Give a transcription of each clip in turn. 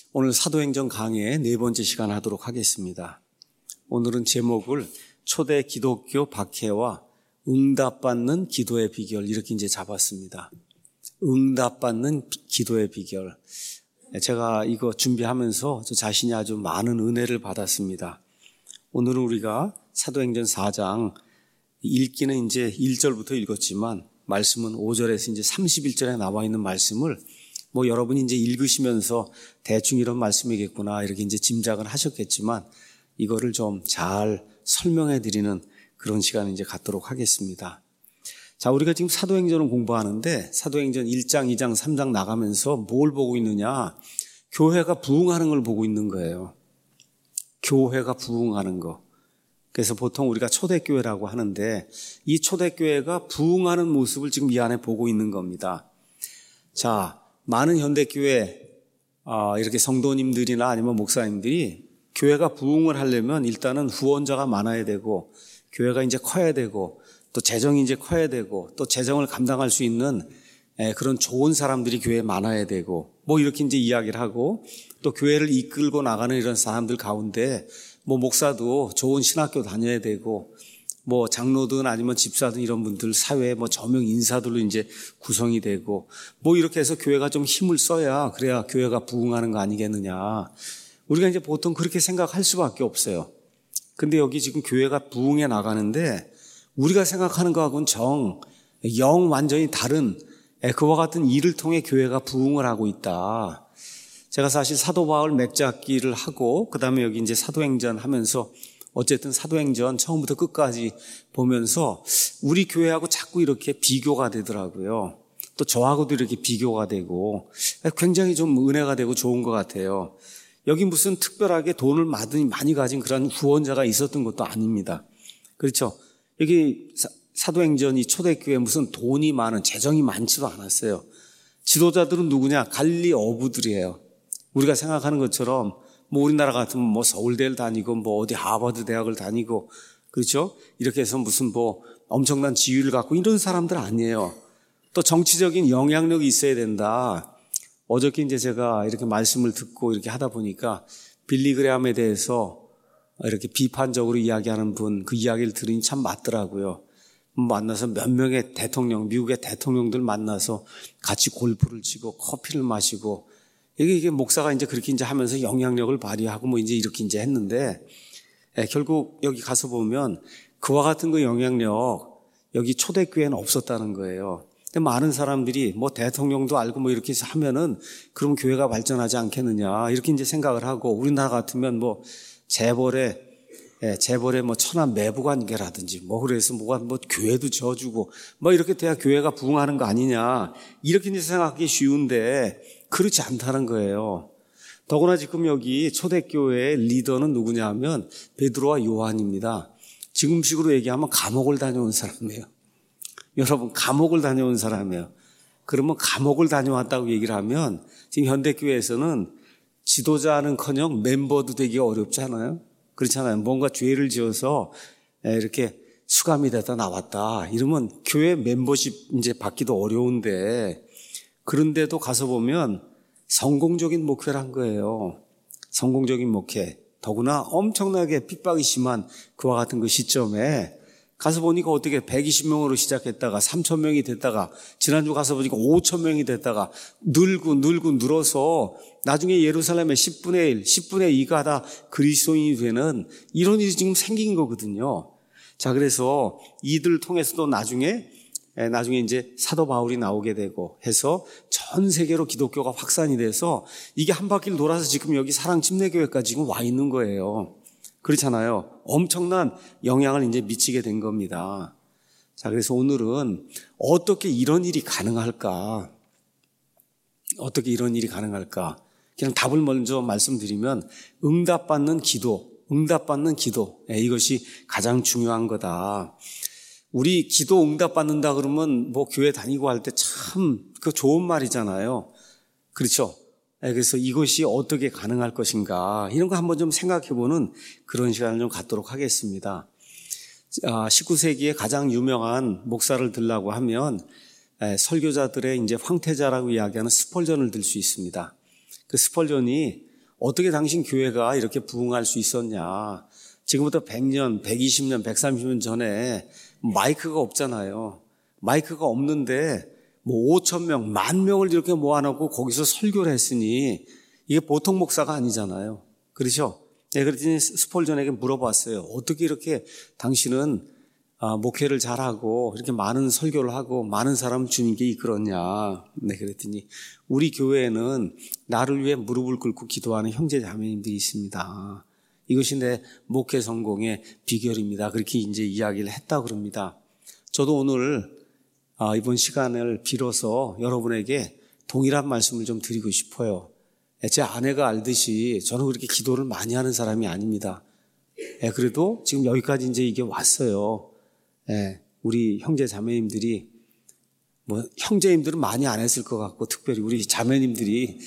오늘 사도행전 강의 네 번째 시간 하도록 하겠습니다. 오늘은 제목을 초대 기독교 박해와 응답받는 기도의 비결 이렇게 이제 잡았습니다. 응답받는 기도의 비결. 제가 이거 준비하면서 저 자신이 아주 많은 은혜를 받았습니다. 오늘은 우리가 사도행전 4장 읽기는 이제 1절부터 읽었지만 말씀은 5절에서 이제 31절에 나와 있는 말씀을 여러분이 이제 읽으시면서 대충 이런 말씀이겠구나 이렇게 이제 짐작을 하셨겠지만 이거를 좀 잘 설명해 드리는 그런 시간을 이제 갖도록 하겠습니다. 자, 우리가 지금 사도행전을 공부하는데 사도행전 1장, 2장, 3장 나가면서 뭘 보고 있느냐? 교회가 부흥하는 걸 보고 있는 거예요. 교회가 부흥하는 거. 그래서 보통 우리가 초대교회라고 하는데 이 초대교회가 부흥하는 모습을 지금 이 안에 보고 있는 겁니다. 자, 많은 현대교회 이렇게 성도님들이나 아니면 목사님들이 교회가 부흥을 하려면 일단은 후원자가 많아야 되고 교회가 이제 커야 되고 또 재정이 이제 커야 되고 또 재정을 감당할 수 있는 그런 좋은 사람들이 교회에 많아야 되고 이렇게 이제 이야기를 하고 또 교회를 이끌고 나가는 이런 사람들 가운데 목사도 좋은 신학교 다녀야 되고 장로든 아니면 집사든 이런 분들 사회에 저명 인사들로 이제 구성이 되고 이렇게 해서 교회가 좀 힘을 써야 그래야 교회가 부흥하는 거 아니겠느냐. 우리가 이제 보통 그렇게 생각할 수밖에 없어요. 근데 여기 지금 교회가 부흥해 나가는데 우리가 생각하는 거하고는 영 완전히 다른 그와 같은 일을 통해 교회가 부흥을 하고 있다. 제가 사실 사도 바울 맥잡기를 하고 그다음에 여기 이제 사도행전 하면서 어쨌든 사도행전 처음부터 끝까지 보면서 우리 교회하고 자꾸 이렇게 비교가 되더라고요. 또 저하고도 이렇게 비교가 되고 굉장히 좀 은혜가 되고 좋은 것 같아요. 여기 무슨 특별하게 돈을 많이 가진 그런 후원자가 있었던 것도 아닙니다. 그렇죠? 여기 사도행전 이 초대교회 무슨 돈이 많은 재정이 많지도 않았어요. 지도자들은 누구냐? 갈릴리 어부들이에요. 우리가 생각하는 것처럼 우리나라 같으면 서울대를 다니고 어디 하버드 대학을 다니고 그렇죠? 이렇게 해서 무슨 엄청난 지위를 갖고 이런 사람들 아니에요. 또 정치적인 영향력이 있어야 된다. 어저께 이제 제가 이렇게 말씀을 듣고 이렇게 하다 보니까 빌리 그레함에 대해서 이렇게 비판적으로 이야기하는 분 그 이야기를 들으니 참 맞더라고요. 만나서 몇 명의 미국의 대통령들 만나서 같이 골프를 치고 커피를 마시고 이게 목사가 이제 그렇게 이제 하면서 영향력을 발휘하고 이제 이렇게 이제 했는데 결국 여기 가서 보면 그와 같은 그 영향력 여기 초대교회는 없었다는 거예요. 근데 많은 사람들이 대통령도 알고 이렇게 해서 하면은 그럼 교회가 발전하지 않겠느냐 이렇게 이제 생각을 하고 우리나라 같으면 재벌의 천안 매부관계라든지 그래서 교회도 지어주고 이렇게 돼야 교회가 부흥하는 거 아니냐 이렇게 이제 생각하기 쉬운데 그렇지 않다는 거예요. 더구나 지금 여기 초대교회의 리더는 누구냐 하면 베드로와 요한입니다. 지금식으로 얘기하면 감옥을 다녀온 사람이에요. 여러분 감옥을 다녀온 사람이에요. 그러면 감옥을 다녀왔다고 얘기를 하면 지금 현대교회에서는 지도자는커녕 멤버도 되기 어렵지 않아요? 그렇잖아요. 뭔가 죄를 지어서 이렇게 수감이 되다 나왔다. 이러면 교회 멤버십 이제 받기도 어려운데 그런데도 가서 보면 성공적인 목회를 한 거예요. 성공적인 목회. 더구나 엄청나게 핍박이 심한 그와 같은 그 시점에 가서 보니까 어떻게 120명으로 시작했다가 3,000명이 됐다가 지난주 가서 보니까 5,000명이 됐다가 늘어서 나중에 예루살렘의 10분의 1, 10분의 2가 다 그리스도인이 되는 이런 일이 지금 생긴 거거든요. 자, 그래서 이들을 통해서도 나중에 이제 사도 바울이 나오게 되고 해서 전 세계로 기독교가 확산이 돼서 이게 한 바퀴를 돌아서 지금 여기 사랑 침례교회까지 지금 와 있는 거예요. 그렇잖아요. 엄청난 영향을 이제 미치게 된 겁니다. 자, 그래서 오늘은 어떻게 이런 일이 가능할까? 어떻게 이런 일이 가능할까? 그냥 답을 먼저 말씀드리면 응답받는 기도. 이것이 가장 중요한 거다. 우리 기도 응답받는다 그러면 교회 다니고 할 때 참 그 좋은 말이잖아요. 그렇죠? 그래서 이것이 어떻게 가능할 것인가 이런 거 한번 좀 생각해보는 그런 시간을 좀 갖도록 하겠습니다. 19세기에 가장 유명한 목사를 들라고 하면 설교자들의 이제 황태자라고 이야기하는 스펄전을 들 수 있습니다. 그 스펄전이 어떻게 당신 교회가 이렇게 부흥할 수 있었냐. 지금부터 100년, 120년, 130년 전에 마이크가 없잖아요. 마이크가 없는데 뭐 5천 명, 10,000명을 이렇게 모아놓고 거기서 설교를 했으니 이게 보통 목사가 아니잖아요. 그렇죠? 네, 그랬더니 스폴전에게 물어봤어요. 어떻게 이렇게 당신은 목회를 잘하고 이렇게 많은 설교를 하고 많은 사람을 주님께 이끌었냐. 네, 그랬더니 우리 교회에는 나를 위해 무릎을 꿇고 기도하는 형제 자매님들이 있습니다. 이것이 내 목회 성공의 비결입니다. 그렇게 이제 이야기를 했다고 그럽니다. 저도 오늘 이번 시간을 빌어서 여러분에게 동일한 말씀을 좀 드리고 싶어요. 제 아내가 알듯이 저는 그렇게 기도를 많이 하는 사람이 아닙니다. 그래도 지금 여기까지 이제 이게 왔어요. 우리 형제 자매님들이 뭐 형제님들은 많이 안 했을 것 같고 특별히 우리 자매님들이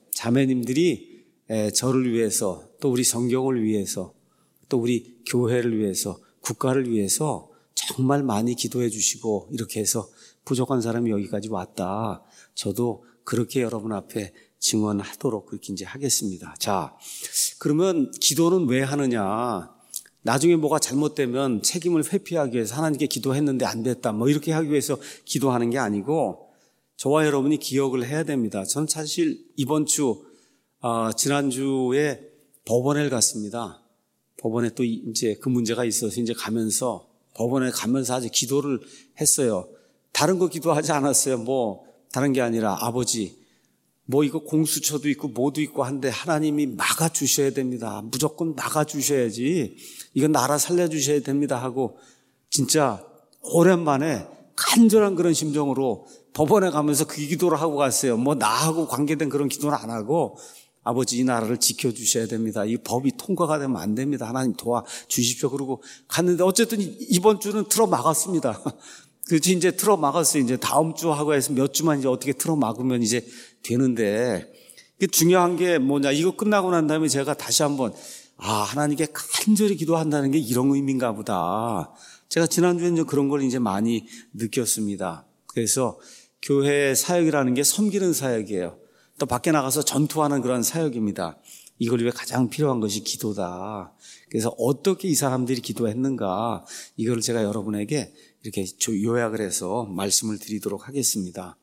저를 위해서 또 우리 성경을 위해서 또 우리 교회를 위해서 국가를 위해서 정말 많이 기도해 주시고 이렇게 해서 부족한 사람이 여기까지 왔다. 저도 그렇게 여러분 앞에 증언하도록 그렇게 이제 하겠습니다. 자, 그러면 기도는 왜 하느냐? 나중에 뭐가 잘못되면 책임을 회피하기 위해서 하나님께 기도했는데 안 됐다. 뭐 이렇게 하기 위해서 기도하는 게 아니고 저와 여러분이 기억을 해야 됩니다. 저는 사실 이번 주 지난주에 법원에 갔습니다. 법원에 또 이제 그 문제가 있어서 이제 가면서 법원에 가면서 아주 기도를 했어요. 다른 거 기도하지 않았어요. 뭐 다른 게 아니라 아버지 뭐 이거 공수처도 있고 뭐도 있고 한데 하나님이 막아주셔야 됩니다. 무조건 막아주셔야지. 이건 나라 살려주셔야 됩니다 하고 진짜 오랜만에 간절한 그런 심정으로 법원에 가면서 그 기도를 하고 갔어요. 뭐 나하고 관계된 그런 기도는 안 하고 아버지 이 나라를 지켜주셔야 됩니다. 이 법이 통과가 되면 안 됩니다. 하나님 도와주십시오. 그러고 갔는데 어쨌든 이번 주는 틀어막았습니다. 그래서 이제 틀어막았어요. 이제 다음 주 하고 해서 몇 주만 이제 어떻게 틀어막으면 이제 되는데 중요한 게 뭐냐. 이거 끝나고 난 다음에 제가 다시 한번 하나님께 간절히 기도한다는 게 이런 의미인가 보다. 제가 지난주에는 그런 걸 이제 많이 느꼈습니다. 그래서 교회 사역이라는 게 섬기는 사역이에요. 또 밖에 나가서 전투하는 그런 사역입니다. 이걸 위해 가장 필요한 것이 기도다. 그래서 어떻게 이 사람들이 기도했는가 이걸 제가 여러분에게 이렇게 요약을 해서 말씀을 드리도록 하겠습니다.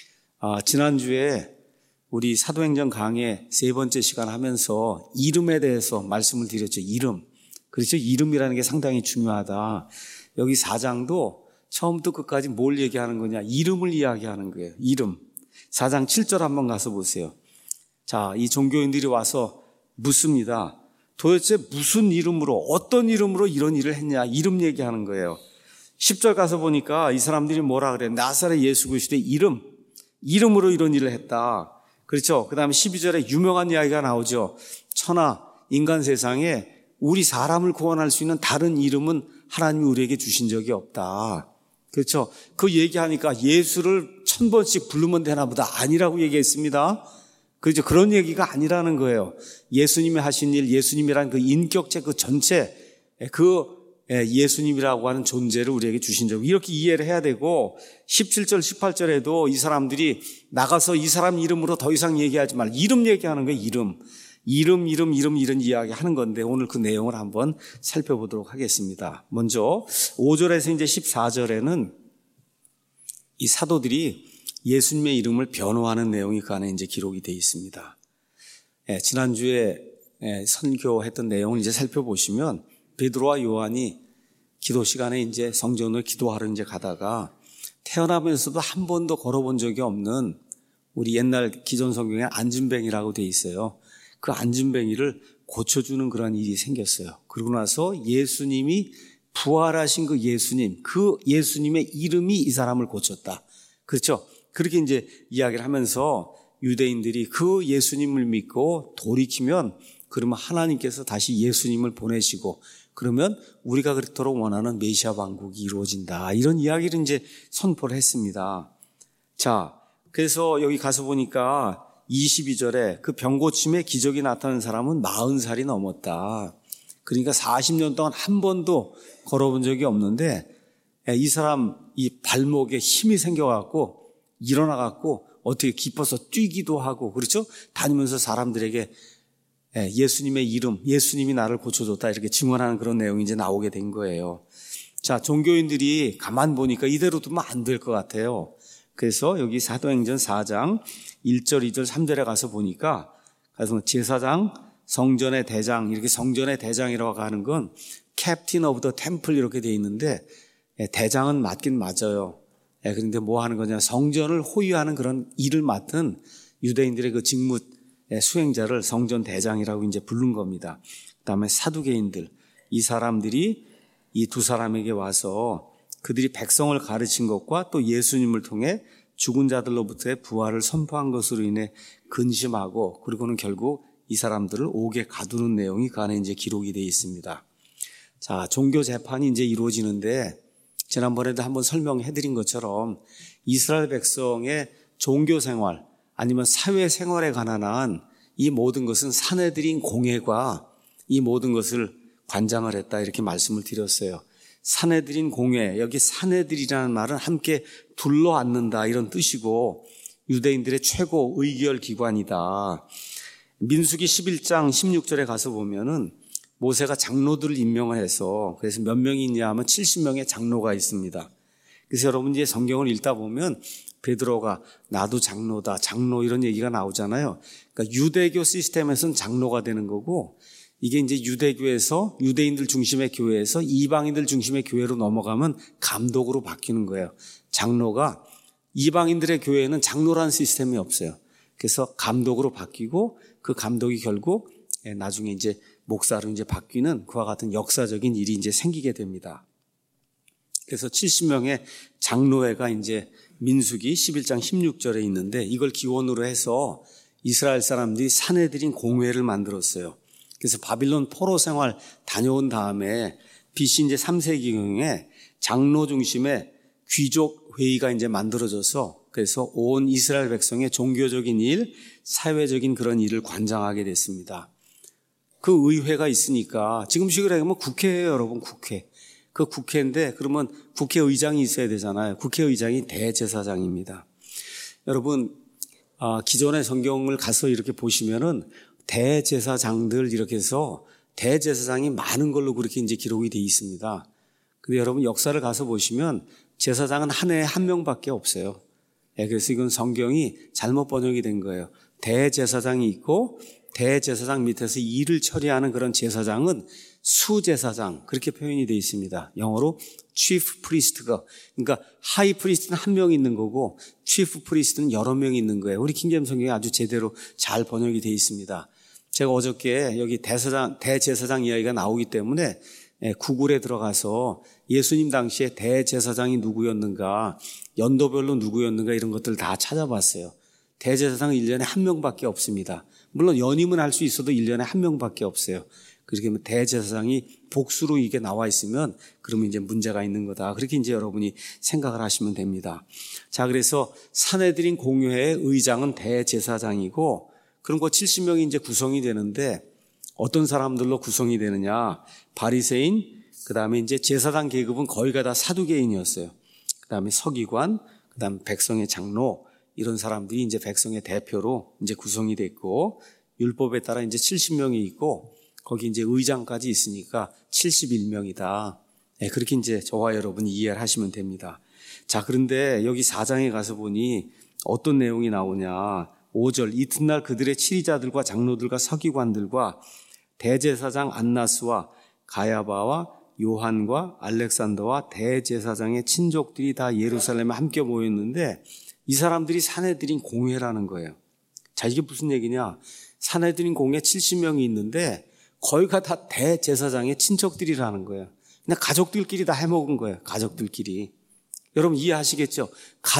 지난주에 우리 사도행전 강의 3번째 시간 하면서 이름에 대해서 말씀을 드렸죠. 이름. 그렇죠. 이름이라는 게 상당히 중요하다. 여기 4장도 처음부터 끝까지 뭘 얘기하는 거냐. 이름을 이야기하는 거예요. 이름. 4장 7절 한번 가서 보세요. 자, 이 종교인들이 와서 묻습니다. 도대체 무슨 이름으로, 어떤 이름으로 이런 일을 했냐. 이름 얘기하는 거예요. 10절 가서 보니까 이 사람들이 뭐라 그래요? 나사렛 예수 그리스도의 이름으로 이런 일을 했다. 그렇죠. 그 다음에 12절에 유명한 이야기가 나오죠. 천하, 인간 세상에 우리 사람을 구원할 수 있는 다른 이름은 하나님이 우리에게 주신 적이 없다. 그렇죠. 그 얘기하니까 예수를 1000번씩 부르면 되나 보다. 아니라고 얘기했습니다. 그렇죠. 그런 얘기가 아니라는 거예요. 예수님이 하신 일, 예수님이란 그 인격체 그 전체, 예수님이라고 하는 존재를 우리에게 주신 적 이렇게 이해를 해야 되고 17절 18절에도 이 사람들이 나가서 이 사람 이름으로 더 이상 얘기하지 말고 이름 얘기하는 거예요. 이름 이런 이야기 하는 건데 오늘 그 내용을 한번 살펴보도록 하겠습니다. 먼저 5절에서 이제 14절에는 이 사도들이 예수님의 이름을 변호하는 내용이 그 안에 이제 기록이 되어 있습니다. 지난주에 선교했던 내용을 이제 살펴보시면 베드로와 요한이 기도 시간에 이제 성전을 기도하러 이제 가다가 태어나면서도 한 번도 걸어본 적이 없는 우리 옛날 기존 성경에 안진뱅이라고 돼 있어요. 그 안진뱅이를 고쳐주는 그런 일이 생겼어요. 그러고 나서 예수님이 부활하신 그 예수님의 이름이 이 사람을 고쳤다. 그렇죠? 그렇게 이제 이야기를 하면서 유대인들이 그 예수님을 믿고 돌이키면 그러면 하나님께서 다시 예수님을 보내시고 그러면 우리가 그렇도록 원하는 메시아 왕국이 이루어진다. 이런 이야기를 이제 선포를 했습니다. 자, 그래서 여기 가서 보니까 22절에 그 병고침의 기적이 나타난 사람은 40살이 넘었다. 그러니까 40년 동안 한 번도 걸어본 적이 없는데 이 사람 이 발목에 힘이 생겨갖고 일어나갖고 어떻게 기뻐서 뛰기도 하고 그렇죠? 다니면서 사람들에게 예수님의 이름, 예수님이 나를 고쳐줬다 이렇게 증언하는 그런 내용이 이제 나오게 된 거예요. 자, 종교인들이 가만 보니까 이대로 두면 안 될 것 같아요. 그래서 여기 사도행전 4장 1절, 2절, 3절에 가서 보니까 그래서 제사장, 성전의 대장, 이렇게 성전의 대장이라고 하는 건 캡틴 오브 더 템플 이렇게 돼 있는데 대장은 맞긴 맞아요. 그런데 뭐 하는 거냐, 성전을 호위하는 그런 일을 맡은 유대인들의 그 직무 수행자를 성전 대장이라고 이제 부른 겁니다. 그다음에 사두개인들, 이 사람들이 이 두 사람에게 와서 그들이 백성을 가르친 것과 또 예수님을 통해 죽은 자들로부터의 부활을 선포한 것으로 인해 근심하고, 그리고는 결국 이 사람들을 옥에 가두는 내용이 그 안에 이제 기록이 되어 있습니다. 자, 종교 재판이 이제 이루어지는데 지난번에도 한번 설명해 드린 것처럼 이스라엘 백성의 종교 생활 아니면 사회 생활에 관한 한 이 모든 것은 사내들인 공회가 이 모든 것을 관장을 했다 이렇게 말씀을 드렸어요. 사내들인 공회, 여기 사내들이라는 말은 함께 둘러앉는다 이런 뜻이고 유대인들의 최고 의결 기관이다. 민수기 11장 16절에 가서 보면은 모세가 장로들을 임명을 해서, 그래서 몇 명이 있냐 하면 70명의 장로가 있습니다. 그래서 여러분 이제 성경을 읽다 보면 베드로가 나도 장로다, 장로 이런 얘기가 나오잖아요. 그러니까 유대교 시스템에서는 장로가 되는 거고, 이게 이제 유대교에서 유대인들 중심의 교회에서 이방인들 중심의 교회로 넘어가면 감독으로 바뀌는 거예요. 장로가, 이방인들의 교회에는 장로라는 시스템이 없어요. 그래서 감독으로 바뀌고 그 감독이 결국 나중에 이제 목사로 이제 바뀌는 그와 같은 역사적인 일이 이제 생기게 됩니다. 그래서 70명의 장로회가 이제 민수기 11장 16절에 있는데 이걸 기원으로 해서 이스라엘 사람들이 사내들인 공회를 만들었어요. 그래서 바빌론 포로 생활 다녀온 다음에 BC 이제 3세기경에 장로 중심의 귀족 회의가 이제 만들어져서 그래서 온 이스라엘 백성의 종교적인 일, 사회적인 그런 일을 관장하게 됐습니다. 그 의회가 있으니까 지금식으로 하면 국회예요, 여러분, 국회. 그 국회인데 그러면 국회의장이 있어야 되잖아요. 국회의장이 대제사장입니다. 여러분, 기존의 성경을 가서 이렇게 보시면은 대제사장들 이렇게 해서 대제사장이 많은 걸로 그렇게 이제 기록이 되어 있습니다. 근데 여러분 역사를 가서 보시면 제사장은 한 해에 한 명밖에 없어요. 그래서 이건 성경이 잘못 번역이 된 거예요. 대제사장이 있고 대제사장 밑에서 일을 처리하는 그런 제사장은 수제사장 그렇게 표현이 되어 있습니다. 영어로 chief priest가, 그러니까 하이 프리스트는 한 명 있는 거고 chief priest는 여러 명이 있는 거예요. 우리 킹제임스 성경이 아주 제대로 잘 번역이 되어 있습니다. 제가 어저께 여기 대제사장 이야기가 나오기 때문에 구글에 들어가서 예수님 당시에 대제사장이 누구였는가, 연도별로 누구였는가 이런 것들 다 찾아봤어요. 대제사장은 1년에 한 명밖에 없습니다. 물론 연임은 할 수 있어도 1년에 한 명밖에 없어요. 그렇게 하면 대제사장이 복수로 이게 나와 있으면 그러면 이제 문제가 있는 거다. 그렇게 이제 여러분이 생각을 하시면 됩니다. 자, 그래서 사내들인 공회의 의장은 대제사장이고 그런 거 70명이 이제 구성이 되는데 어떤 사람들로 구성이 되느냐? 바리새인, 그다음에 이제 제사장 계급은 거의가 다 사두개인이었어요. 그다음에 서기관, 그다음에 백성의 장로 이런 사람들이 이제 백성의 대표로 이제 구성이 됐고 율법에 따라 이제 70명이 있고 거기 이제 의장까지 있으니까 71명이다. 그렇게 이제 저와 여러분이 이해를 하시면 됩니다. 자, 그런데 여기 4장에 가서 보니 어떤 내용이 나오냐? 5절, 이튿날 그들의 치리자들과 장로들과 서기관들과 대제사장 안나스와 가야바와 요한과 알렉산더와 대제사장의 친족들이 다 예루살렘에 함께 모였는데 이 사람들이 사내들인 공회라는 거예요. 자, 이게 무슨 얘기냐? 사내들인 공회 70명이 있는데 거의가 다 대제사장의 친척들이라는 거예요. 그냥 가족들끼리 다 해먹은 거예요. 가족들끼리. 여러분 이해하시겠죠?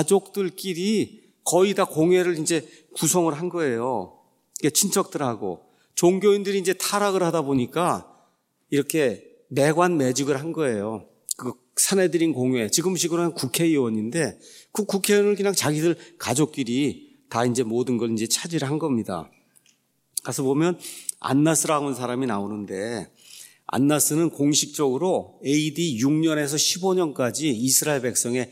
가족들끼리 거의 다 공회를 이제 구성을 한 거예요. 친척들하고. 종교인들이 이제 타락을 하다 보니까 이렇게 매관매직을 한 거예요. 그 사내들인 공회, 지금식으로는 국회의원인데 그 국회의원을 그냥 자기들 가족끼리 다 이제 모든 걸 이제 차지를 한 겁니다. 가서 보면 안나스라고 하는 사람이 나오는데 안나스는 공식적으로 AD 6년에서 15년까지 이스라엘 백성의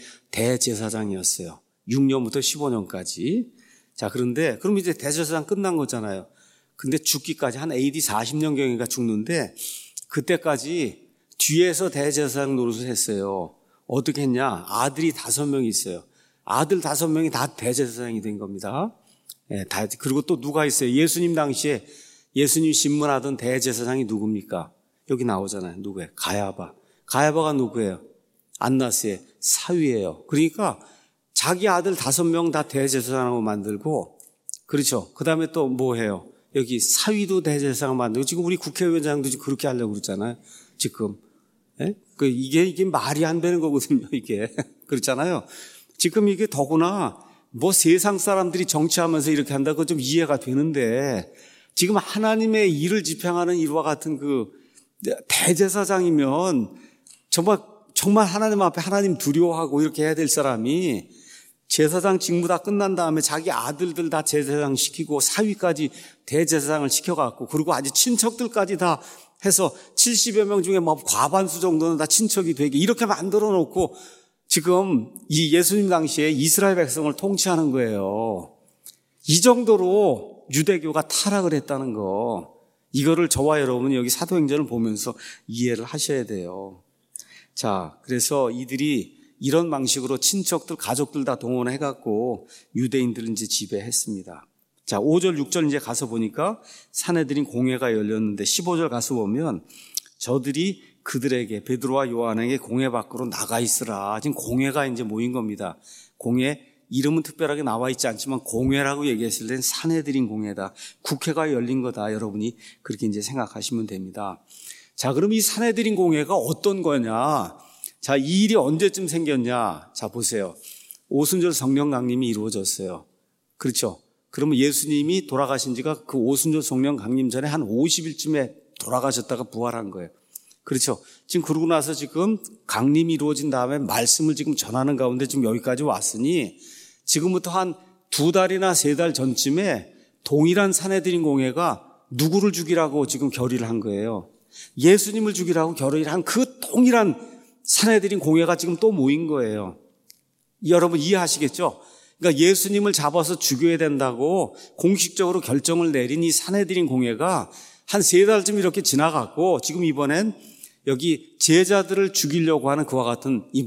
대제사장이었어요. 6년부터 15년까지. 자, 그런데 그럼 이제 대제사장 끝난 거잖아요. 근데 죽기까지 한 AD 40년경인가 죽는데 그때까지 뒤에서 대제사장 노릇을 했어요. 어떻게 했냐? 아들이 5명이 있어요. 아들 5명이 다 대제사장이 된 겁니다. 예, 그리고 또 누가 있어요? 예수님 당시에 예수님 신문하던 대제사장이 누굽니까? 여기 나오잖아요. 누구예요? 가야바. 가야바가 누구예요? 안나스의 사위예요. 그러니까 자기 아들 5명 다 대제사장으로 만들고, 그렇죠. 그 다음에 또 뭐 해요? 여기 사위도 대제사장 만들고, 지금 우리 국회의원장도 지금 그렇게 하려고 그러잖아요. 지금. 예? 이게 말이 안 되는 거거든요, 이게. 그렇잖아요. 지금 이게 더구나 뭐 세상 사람들이 정치하면서 이렇게 한다고 좀 이해가 되는데, 지금 하나님의 일을 집행하는 일과 같은 그 대제사장이면 정말 하나님 앞에 하나님 두려워하고 이렇게 해야 될 사람이 제사장 직무 다 끝난 다음에 자기 아들들 다 제사장 시키고 사위까지 대제사장을 시켜갖고, 그리고 아주 친척들까지 다 해서 70여 명 중에 뭐 과반수 정도는 다 친척이 되게 이렇게 만들어 놓고 지금 이 예수님 당시에 이스라엘 백성을 통치하는 거예요. 이 정도로 유대교가 타락을 했다는 거, 이거를 저와 여러분은 여기 사도행전을 보면서 이해를 하셔야 돼요. 자, 그래서 이들이 이런 방식으로 친척들, 가족들 다 동원해갖고 유대인들을 이제 지배했습니다. 자, 5절, 6절 이제 가서 보니까 사내들인 공회가 열렸는데 15절 가서 보면 저들이 그들에게, 베드로와 요한에게 공회 밖으로 나가 있으라. 지금 공회가 이제 모인 겁니다. 공회, 이름은 특별하게 나와 있지 않지만 공회라고 얘기했을 땐 사내들인 공회다. 국회가 열린 거다. 여러분이 그렇게 이제 생각하시면 됩니다. 자, 그럼 이 사내들인 공회가 어떤 거냐? 자, 이 일이 언제쯤 생겼냐? 자, 보세요. 오순절 성령 강림이 이루어졌어요. 그렇죠? 그러면 예수님이 돌아가신 지가 그 오순절 성령 강림 전에 한 50일쯤에 돌아가셨다가 부활한 거예요. 그렇죠? 지금 그러고 나서 지금 강림이 이루어진 다음에 말씀을 지금 전하는 가운데 지금 여기까지 왔으니 지금부터 한 2달이나 3달 전쯤에 동일한 사내들인 공회가 누구를 죽이라고 지금 결의를 한 거예요. 예수님을 죽이라고 결의를 한 그 동일한 사내들인 공회가 지금 또 모인 거예요. 여러분 이해하시겠죠? 그러니까 예수님을 잡아서 죽여야 된다고 공식적으로 결정을 내린 이 사내들인 공회가 한 3달쯤 이렇게 지나갔고, 지금 이번엔 여기 제자들을 죽이려고 하는 그와 같은 이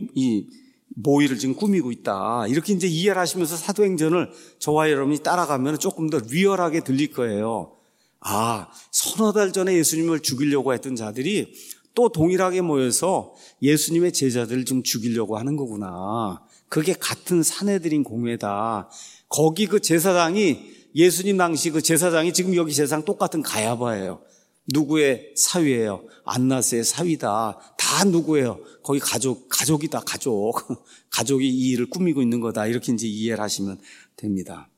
모의를 지금 꾸미고 있다. 이렇게 이제 이해를 하시면서 사도행전을 저와 여러분이 따라가면 조금 더 리얼하게 들릴 거예요. 아, 서너 달 전에 예수님을 죽이려고 했던 자들이 또 동일하게 모여서 예수님의 제자들을 좀 죽이려고 하는 거구나. 그게 같은 사내들인 공회다. 거기 그 제사장이, 예수님 당시 그 제사장이 지금 여기 제사장 똑같은 가야바예요. 누구의 사위예요? 안나스의 사위다. 다 누구예요? 거기 가족이다, 가족. 가족이 이 일을 꾸미고 있는 거다. 이렇게 이제 이해를 하시면 됩니다.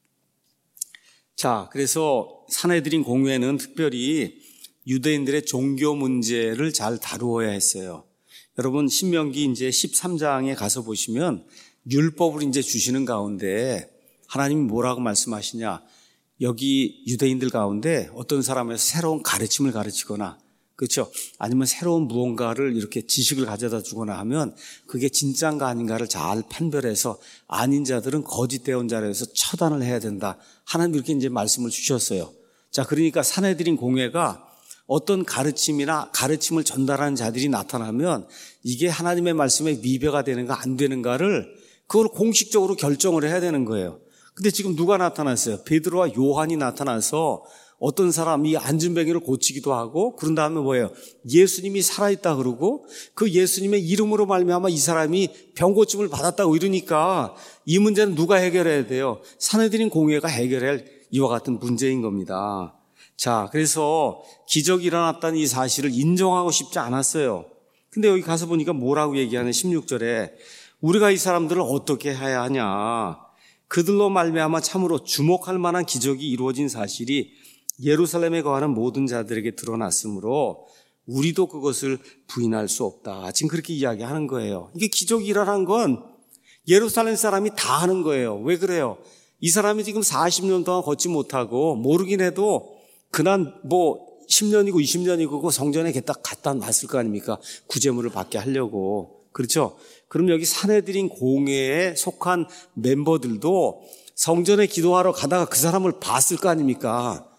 자, 그래서 사내들인 공회는 특별히 유대인들의 종교 문제를 잘 다루어야 했어요. 여러분, 신명기 이제 13장에 가서 보시면 율법을 이제 주시는 가운데 하나님이 뭐라고 말씀하시냐? 여기 유대인들 가운데 어떤 사람에서 새로운 가르침을 가르치거나, 그렇죠? 아니면 새로운 무언가를 이렇게 지식을 가져다 주거나 하면 그게 진짜인가 아닌가를 잘 판별해서 아닌 자들은 거짓되온 자로서 처단을 해야 된다. 하나님 이렇게 이제 말씀을 주셨어요. 자, 그러니까 사내들인 공회가 어떤 가르침을 전달하는 자들이 나타나면 이게 하나님의 말씀에 위배가 되는가 안 되는가를 그걸 공식적으로 결정을 해야 되는 거예요. 근데 지금 누가 나타났어요? 베드로와 요한이 나타나서 어떤 사람이 안진뱅이를 고치기도 하고, 그런 다음에 뭐예요? 예수님이 살아있다 그러고 그 예수님의 이름으로 말미암아 이 사람이 병고침을 받았다고 이러니까 이 문제는 누가 해결해야 돼요? 사내들인 공회가 해결할 이와 같은 문제인 겁니다. 자, 그래서 기적이 일어났다는 이 사실을 인정하고 싶지 않았어요. 근데 여기 가서 보니까 뭐라고 얘기하는 16절에 우리가 이 사람들을 어떻게 해야 하냐? 그들로 말미암아 참으로 주목할 만한 기적이 이루어진 사실이 예루살렘에 거하는 모든 자들에게 드러났으므로 우리도 그것을 부인할 수 없다. 지금 그렇게 이야기하는 거예요. 이게 기적이 일어난 건 예루살렘 사람이 다 하는 거예요. 왜 그래요? 이 사람이 지금 40년 동안 걷지 못하고 모르긴 해도 그난 뭐 10년이고 20년이고 그 성전에 갖다 놨을 거 아닙니까? 구제물을 받게 하려고. 그렇죠? 그럼 여기 사내들인 공회에 속한 멤버들도 성전에 기도하러 가다가 그 사람을 봤을 거 아닙니까?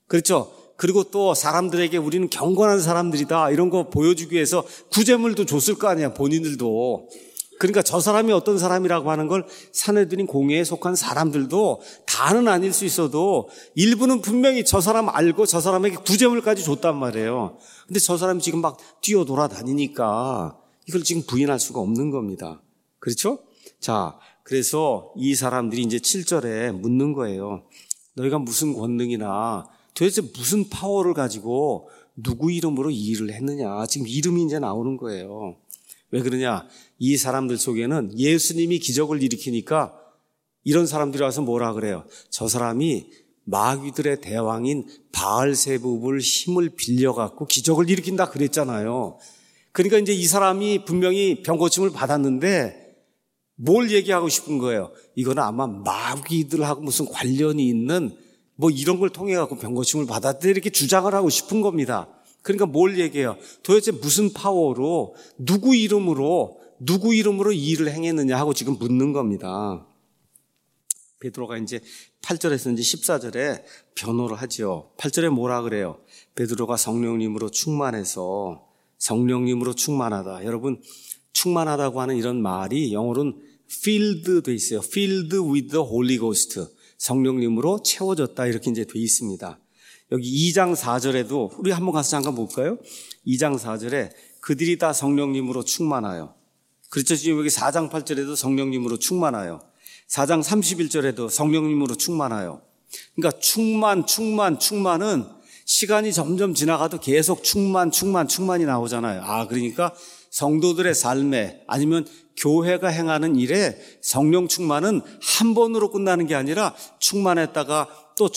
그렇죠? 그리고 또 사람들에게 우리는 경건한 사람들이다 이런 거 보여주기 위해서 구제물도 줬을 거 아니야, 본인들도. 그러니까 저 사람이 어떤 사람이라고 하는 걸 사내들인 공회에 속한 사람들도 다는 아닐 수 있어도 일부는 분명히 저 사람 알고 저 사람에게 구제물까지 줬단 말이에요. 근데 저 사람이 지금 막 뛰어 돌아다니니까 이걸 지금 부인할 수가 없는 겁니다. 그렇죠? 자, 그래서 이 사람들이 이제 7절에 묻는 거예요. 너희가 무슨 권능이나 도대체 무슨 파워를 가지고 누구 이름으로 이 일을 했느냐. 지금 이름이 이제 나오는 거예요. 왜 그러냐? 이 사람들 속에는 예수님이 기적을 일으키니까 이런 사람들이 와서 뭐라 그래요? 저 사람이 마귀들의 대왕인 바알세불 힘을 빌려갖고 기적을 일으킨다 그랬잖아요. 그러니까 이제 이 사람이 분명히 병고침을 받았는데 뭘 얘기하고 싶은 거예요? 이거는 아마 마귀들하고 무슨 관련이 있는 뭐 이런 걸 통해 갖고 병고침을 받았다 이렇게 주장을 하고 싶은 겁니다. 그러니까 뭘 얘기해요? 도대체 무슨 파워로 누구 이름으로 이 일을 행했느냐 하고 지금 묻는 겁니다. 베드로가 이제 8절에서 이제 14절에 변호를 하죠. 8절에 뭐라 그래요? 베드로가 성령님으로 충만해서 성령님으로 충만하다. 여러분, 충만하다고 하는 이런 말이 영어로는 filled 돼 있어요. filled with the Holy Ghost. 성령님으로 채워졌다 이렇게 이제 돼 있습니다. 여기 2장 4절에도 우리 한번 가서 잠깐 볼까요? 2장 4절에 그들이 다 성령님으로 충만하여. 그렇죠. 지금 여기 4장 8절에도 성령님으로 충만하여. 4장 31절에도 성령님으로 충만하여. 그러니까 충만은 시간이 점점 지나가도 계속 충만이 나오잖아요. 그러니까 성도들의 삶에 아니면 교회가 행하는 일에 성령 충만은 한 번으로 끝나는 게 아니라 충만했다가 또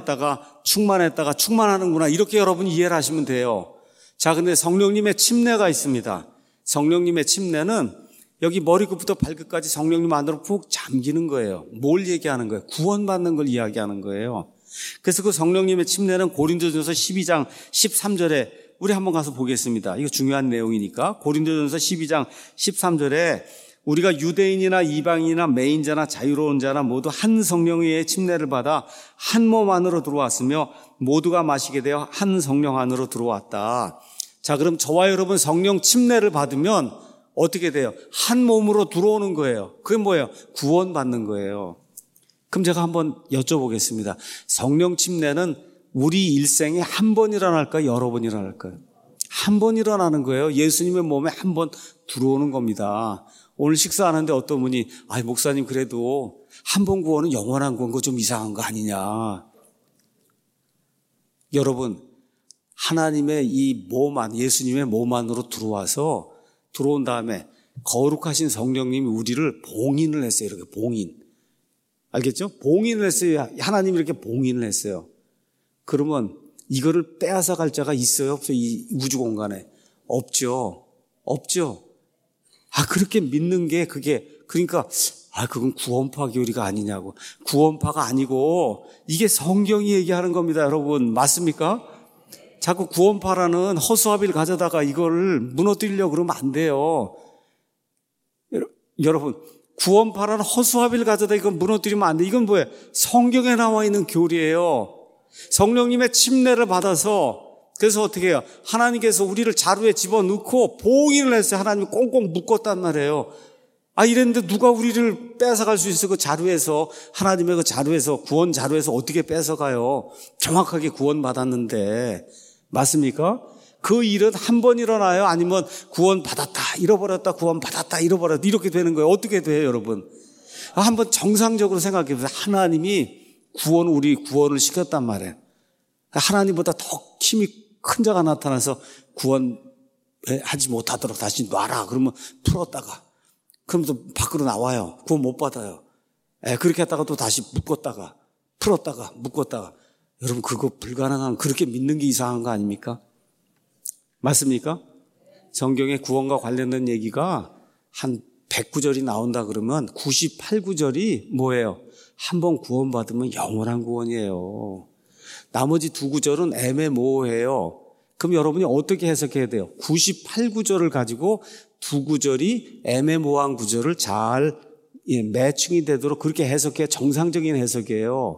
충만하는구나. 이렇게 여러분이 이해를 하시면 돼요. 자, 근데 성령님의 침례가 있습니다. 성령님의 침례는 여기 머리끝부터 발끝까지 성령님 안으로 푹 잠기는 거예요. 뭘 얘기하는 거예요? 구원받는 걸 이야기하는 거예요. 그래서 그 성령님의 침례는 고린도전서 12장 13절에 우리 한번 가서 보겠습니다. 이거 중요한 내용이니까. 고린도전서 12장 13절에 우리가 유대인이나 이방인이나 매인자나 자유로운 자나 모두 한 성령의 침례를 받아 한 몸 안으로 들어왔으며 모두가 마시게 되어 한 성령 안으로 들어왔다. 자, 그럼 저와 여러분 성령 침례를 받으면 어떻게 돼요? 한 몸으로 들어오는 거예요. 그게 뭐예요? 구원받는 거예요. 그럼 제가 한번 여쭤보겠습니다. 성령 침례는 우리 일생에 한 번 일어날까요? 여러 번 일어날까요? 한 번 일어나는 거예요. 예수님의 몸에 한 번 들어오는 겁니다. 오늘 식사하는데 어떤 분이 목사님 그래도 한 번 구원은 영원한 구원, 그거 좀 이상한 거 아니냐. 여러분, 하나님의 이 몸 안, 예수님의 몸 안으로 들어온 다음에 거룩하신 성령님이 우리를 봉인을 했어요. 이렇게 봉인. 알겠죠? 봉인을 했어요. 하나님이 이렇게 봉인을 했어요. 그러면 이거를 빼앗아 갈 자가 있어요? 없어요? 이 우주 공간에? 없죠. 그렇게 믿는 게 그러니까 그건 구원파 교리가 아니냐고. 구원파가 아니고 이게 성경이 얘기하는 겁니다, 여러분. 맞습니까? 자꾸 구원파라는 허수아비를 가져다가 이걸 무너뜨리려고 그러면 안 돼요. 여러분, 구원파라는 허수아비를 가져다 이걸 무너뜨리면 안 돼. 이건 뭐예요? 성경에 나와 있는 교리예요. 성령님의 침례를 받아서 그래서 어떻게 해요? 하나님께서 우리를 자루에 집어넣고 봉인을 했어요. 하나님이 꽁꽁 묶었단 말이에요. 이랬는데 누가 우리를 뺏어갈 수 있어? 그 자루에서, 하나님의 그 자루에서, 구원 자루에서 어떻게 뺏어가요? 정확하게 구원받았는데. 맞습니까? 그 일은 한 번 일어나요? 아니면 구원받았다, 잃어버렸다, 구원받았다, 잃어버렸다, 이렇게 되는 거예요? 어떻게 돼요, 여러분? 한번 정상적으로 생각해 보세요. 하나님이 우리 구원을 시켰단 말이에요. 하나님보다 더 힘이 큰 자가 나타나서 구원하지 못하도록 다시 놔라. 그러면 풀었다가, 그럼 또 밖으로 나와요. 구원 못 받아요. 그렇게 했다가 또 다시 묶었다가, 풀었다가, 묶었다가. 여러분, 그거 불가능한, 그렇게 믿는 게 이상한 거 아닙니까? 맞습니까? 성경에 구원과 관련된 얘기가 한 109절이 나온다 그러면 98구절이 뭐예요? 한번 구원받으면 영원한 구원이에요. 나머지 2구절은 애매모호해요. 그럼 여러분이 어떻게 해석해야 돼요? 98구절을 가지고 2구절이 애매모호한 구절을 잘 매칭이 되도록 그렇게 해석해. 정상적인 해석이에요.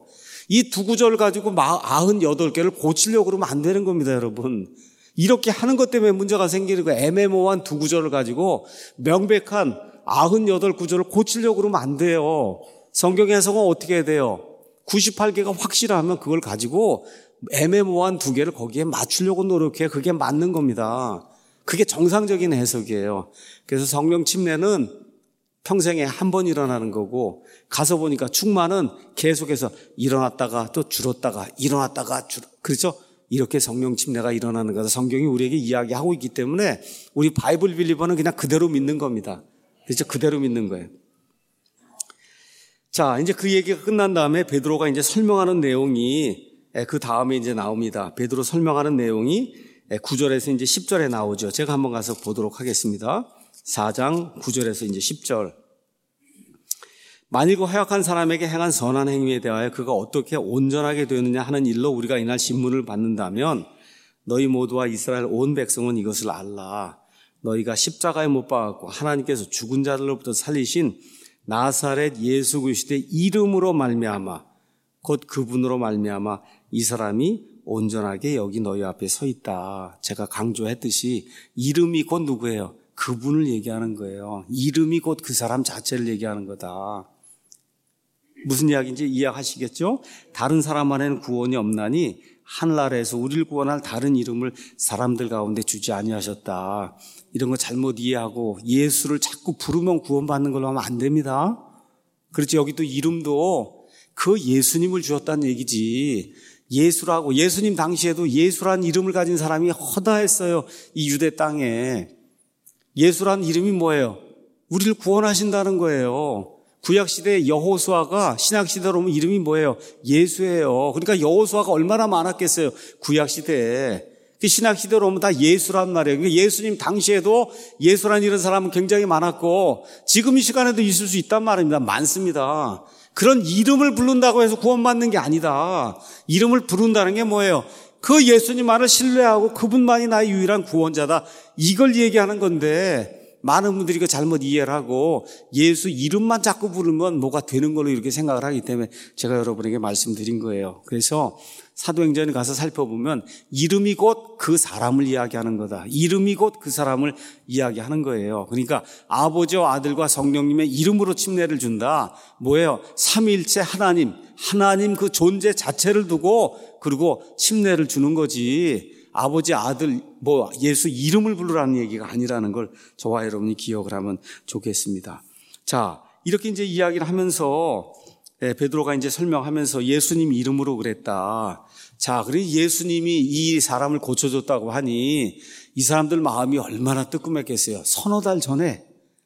이 두 구절 가지고 98개를 고치려고 그러면 안 되는 겁니다, 여러분. 이렇게 하는 것 때문에 문제가 생기는 거예요. 애매모호한 두 구절을 가지고 명백한 98구절을 고치려고 그러면 안 돼요. 성경 해석은 어떻게 해야 돼요? 98개가 확실하면 그걸 가지고 애매모호한 두 개를 거기에 맞추려고 노력해. 그게 맞는 겁니다. 그게 정상적인 해석이에요. 그래서 성령 침례는 평생에 한 번 일어나는 거고, 가서 보니까 충만은 계속해서 일어났다가 또 줄었다가 일어났다가 그렇죠? 이렇게 성령 침례가 일어나는 거다. 성경이 우리에게 이야기하고 있기 때문에 우리 바이블 빌리버는 그냥 그대로 믿는 겁니다. 그렇죠? 그대로 믿는 거예요. 자, 이제 그 얘기가 끝난 다음에 베드로가 이제 설명하는 내용이 그 다음에 이제 나옵니다. 베드로 설명하는 내용이 9절에서 이제 10절에 나오죠. 제가 한번 가서 보도록 하겠습니다. 4장 9절에서 이제 10절. 만일 그 허약한 사람에게 행한 선한 행위에 대하여 그가 어떻게 온전하게 되었느냐 하는 일로 우리가 이날 신문을 받는다면 너희 모두와 이스라엘 온 백성은 이것을 알라. 너희가 십자가에 못 박았고 하나님께서 죽은 자들로부터 살리신 나사렛 예수 그리스도의 이름으로 말미암아 곧 그분으로 말미암아 이 사람이 온전하게 여기 너희 앞에 서 있다. 제가 강조했듯이 이름이 곧 누구예요? 그분을 얘기하는 거예요. 이름이 곧 그 사람 자체를 얘기하는 거다. 무슨 이야기인지 이해하시겠죠? 다른 사람 안에는 구원이 없나니 하늘나라에서 우리를 구원할 다른 이름을 사람들 가운데 주지 아니하셨다. 이런 거 잘못 이해하고 예수를 자꾸 부르면 구원받는 걸로 하면 안 됩니다. 그렇지, 여기 또 이름도 그 예수님을 주었다는 얘기지. 예수라고, 예수님 당시에도 예수라는 이름을 가진 사람이 허다했어요. 이 유대 땅에. 예수라는 이름이 뭐예요? 우리를 구원하신다는 거예요. 구약시대 여호수아가 신약시대로 오면 이름이 뭐예요? 예수예요. 그러니까 여호수아가 얼마나 많았겠어요? 구약시대에. 신약시대로 오면 다 예수란 말이에요. 그러니까 예수님 당시에도 예수라는 이런 사람은 굉장히 많았고 지금 이 시간에도 있을 수 있단 말입니다. 많습니다. 그런 이름을 부른다고 해서 구원받는 게 아니다. 이름을 부른다는 게 뭐예요? 그 예수님만을 신뢰하고 그분만이 나의 유일한 구원자다. 이걸 얘기하는 건데 많은 분들이 이거 잘못 이해를 하고 예수 이름만 자꾸 부르면 뭐가 되는 걸로 이렇게 생각을 하기 때문에 제가 여러분에게 말씀드린 거예요. 그래서 사도행전에 가서 살펴보면 이름이 곧 그 사람을 이야기하는 거다. 이름이 곧 그 사람을 이야기하는 거예요. 그러니까 아버지와 아들과 성령님의 이름으로 침례를 준다. 뭐예요? 삼위일체 하나님 그 존재 자체를 두고 그리고 침례를 주는 거지. 아버지, 아들, 예수 이름을 부르라는 얘기가 아니라는 걸 저와 여러분이 기억을 하면 좋겠습니다. 자, 이렇게 이제 이야기를 하면서 베드로가 이제 설명하면서 예수님 이름으로 그랬다. 자, 그리고 예수님이 이 사람을 고쳐줬다고 하니 이 사람들 마음이 얼마나 뜨끔했겠어요. 서너 달 전에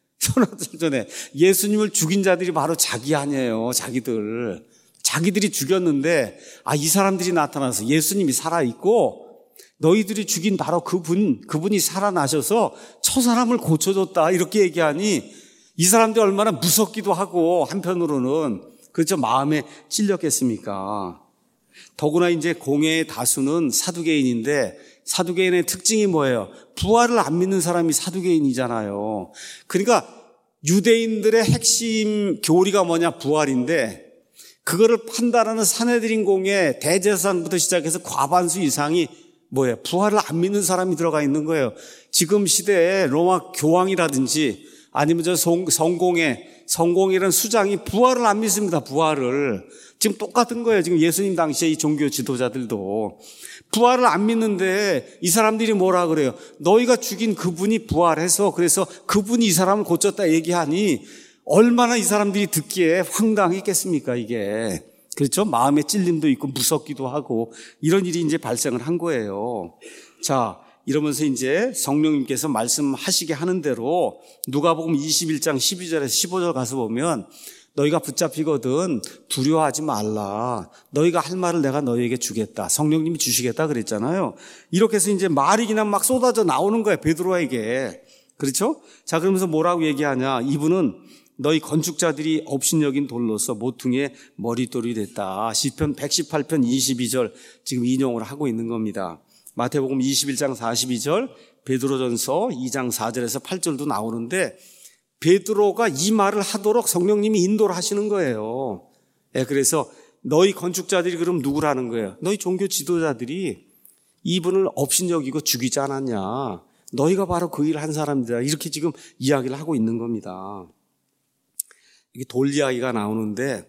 예수님을 죽인 자들이 바로 자기 아니에요. 자기들이 죽였는데 이 사람들이 나타나서 예수님이 살아있고 너희들이 죽인 바로 그분이 살아나셔서 저 사람을 고쳐줬다 이렇게 얘기하니 이 사람들이 얼마나 무섭기도 하고 한편으로는 그렇죠, 마음에 찔렸겠습니까? 더구나 이제 공회의 다수는 사두개인인데 사두개인의 특징이 뭐예요? 부활을 안 믿는 사람이 사두개인이잖아요. 그러니까 유대인들의 핵심 교리가 뭐냐? 부활인데 그거를 판단하는 산헤드린 공회 대제사장부터 시작해서 과반수 이상이 뭐예요? 부활을 안 믿는 사람이 들어가 있는 거예요. 지금 시대에 로마 교황이라든지 아니면 저 성공회라는 수장이 부활을 안 믿습니다. 부활을. 지금 똑같은 거예요. 지금 예수님 당시에 이 종교 지도자들도. 부활을 안 믿는데 이 사람들이 뭐라 그래요? 너희가 죽인 그분이 부활해서 그래서 그분이 이 사람을 고쳤다 얘기하니 얼마나 이 사람들이 듣기에 황당했겠습니까, 이게. 그렇죠? 마음에 찔림도 있고 무섭기도 하고 이런 일이 이제 발생을 한 거예요. 자, 이러면서 이제 성령님께서 말씀하시게 하는 대로 누가복음 21장 12절에서 15절 가서 보면 너희가 붙잡히거든 두려워하지 말라. 너희가 할 말을 내가 너희에게 주겠다. 성령님이 주시겠다 그랬잖아요. 이렇게 해서 이제 말이 그냥 막 쏟아져 나오는 거예요. 베드로에게. 그렇죠? 자, 그러면서 뭐라고 얘기하냐. 이분은 너희 건축자들이 업신여긴 돌로서 모퉁이의 머릿돌이 됐다. 시편 118편 22절 지금 인용을 하고 있는 겁니다. 마태복음 21장 42절, 베드로전서 2장 4절에서 8절도 나오는데 베드로가 이 말을 하도록 성령님이 인도를 하시는 거예요. 그래서 너희 건축자들이 그럼 누구라는 거예요? 너희 종교 지도자들이 이분을 업신여기고 죽이지 않았냐? 너희가 바로 그 일을 한 사람들이다. 이렇게 지금 이야기를 하고 있는 겁니다. 이게 돌 이야기가 나오는데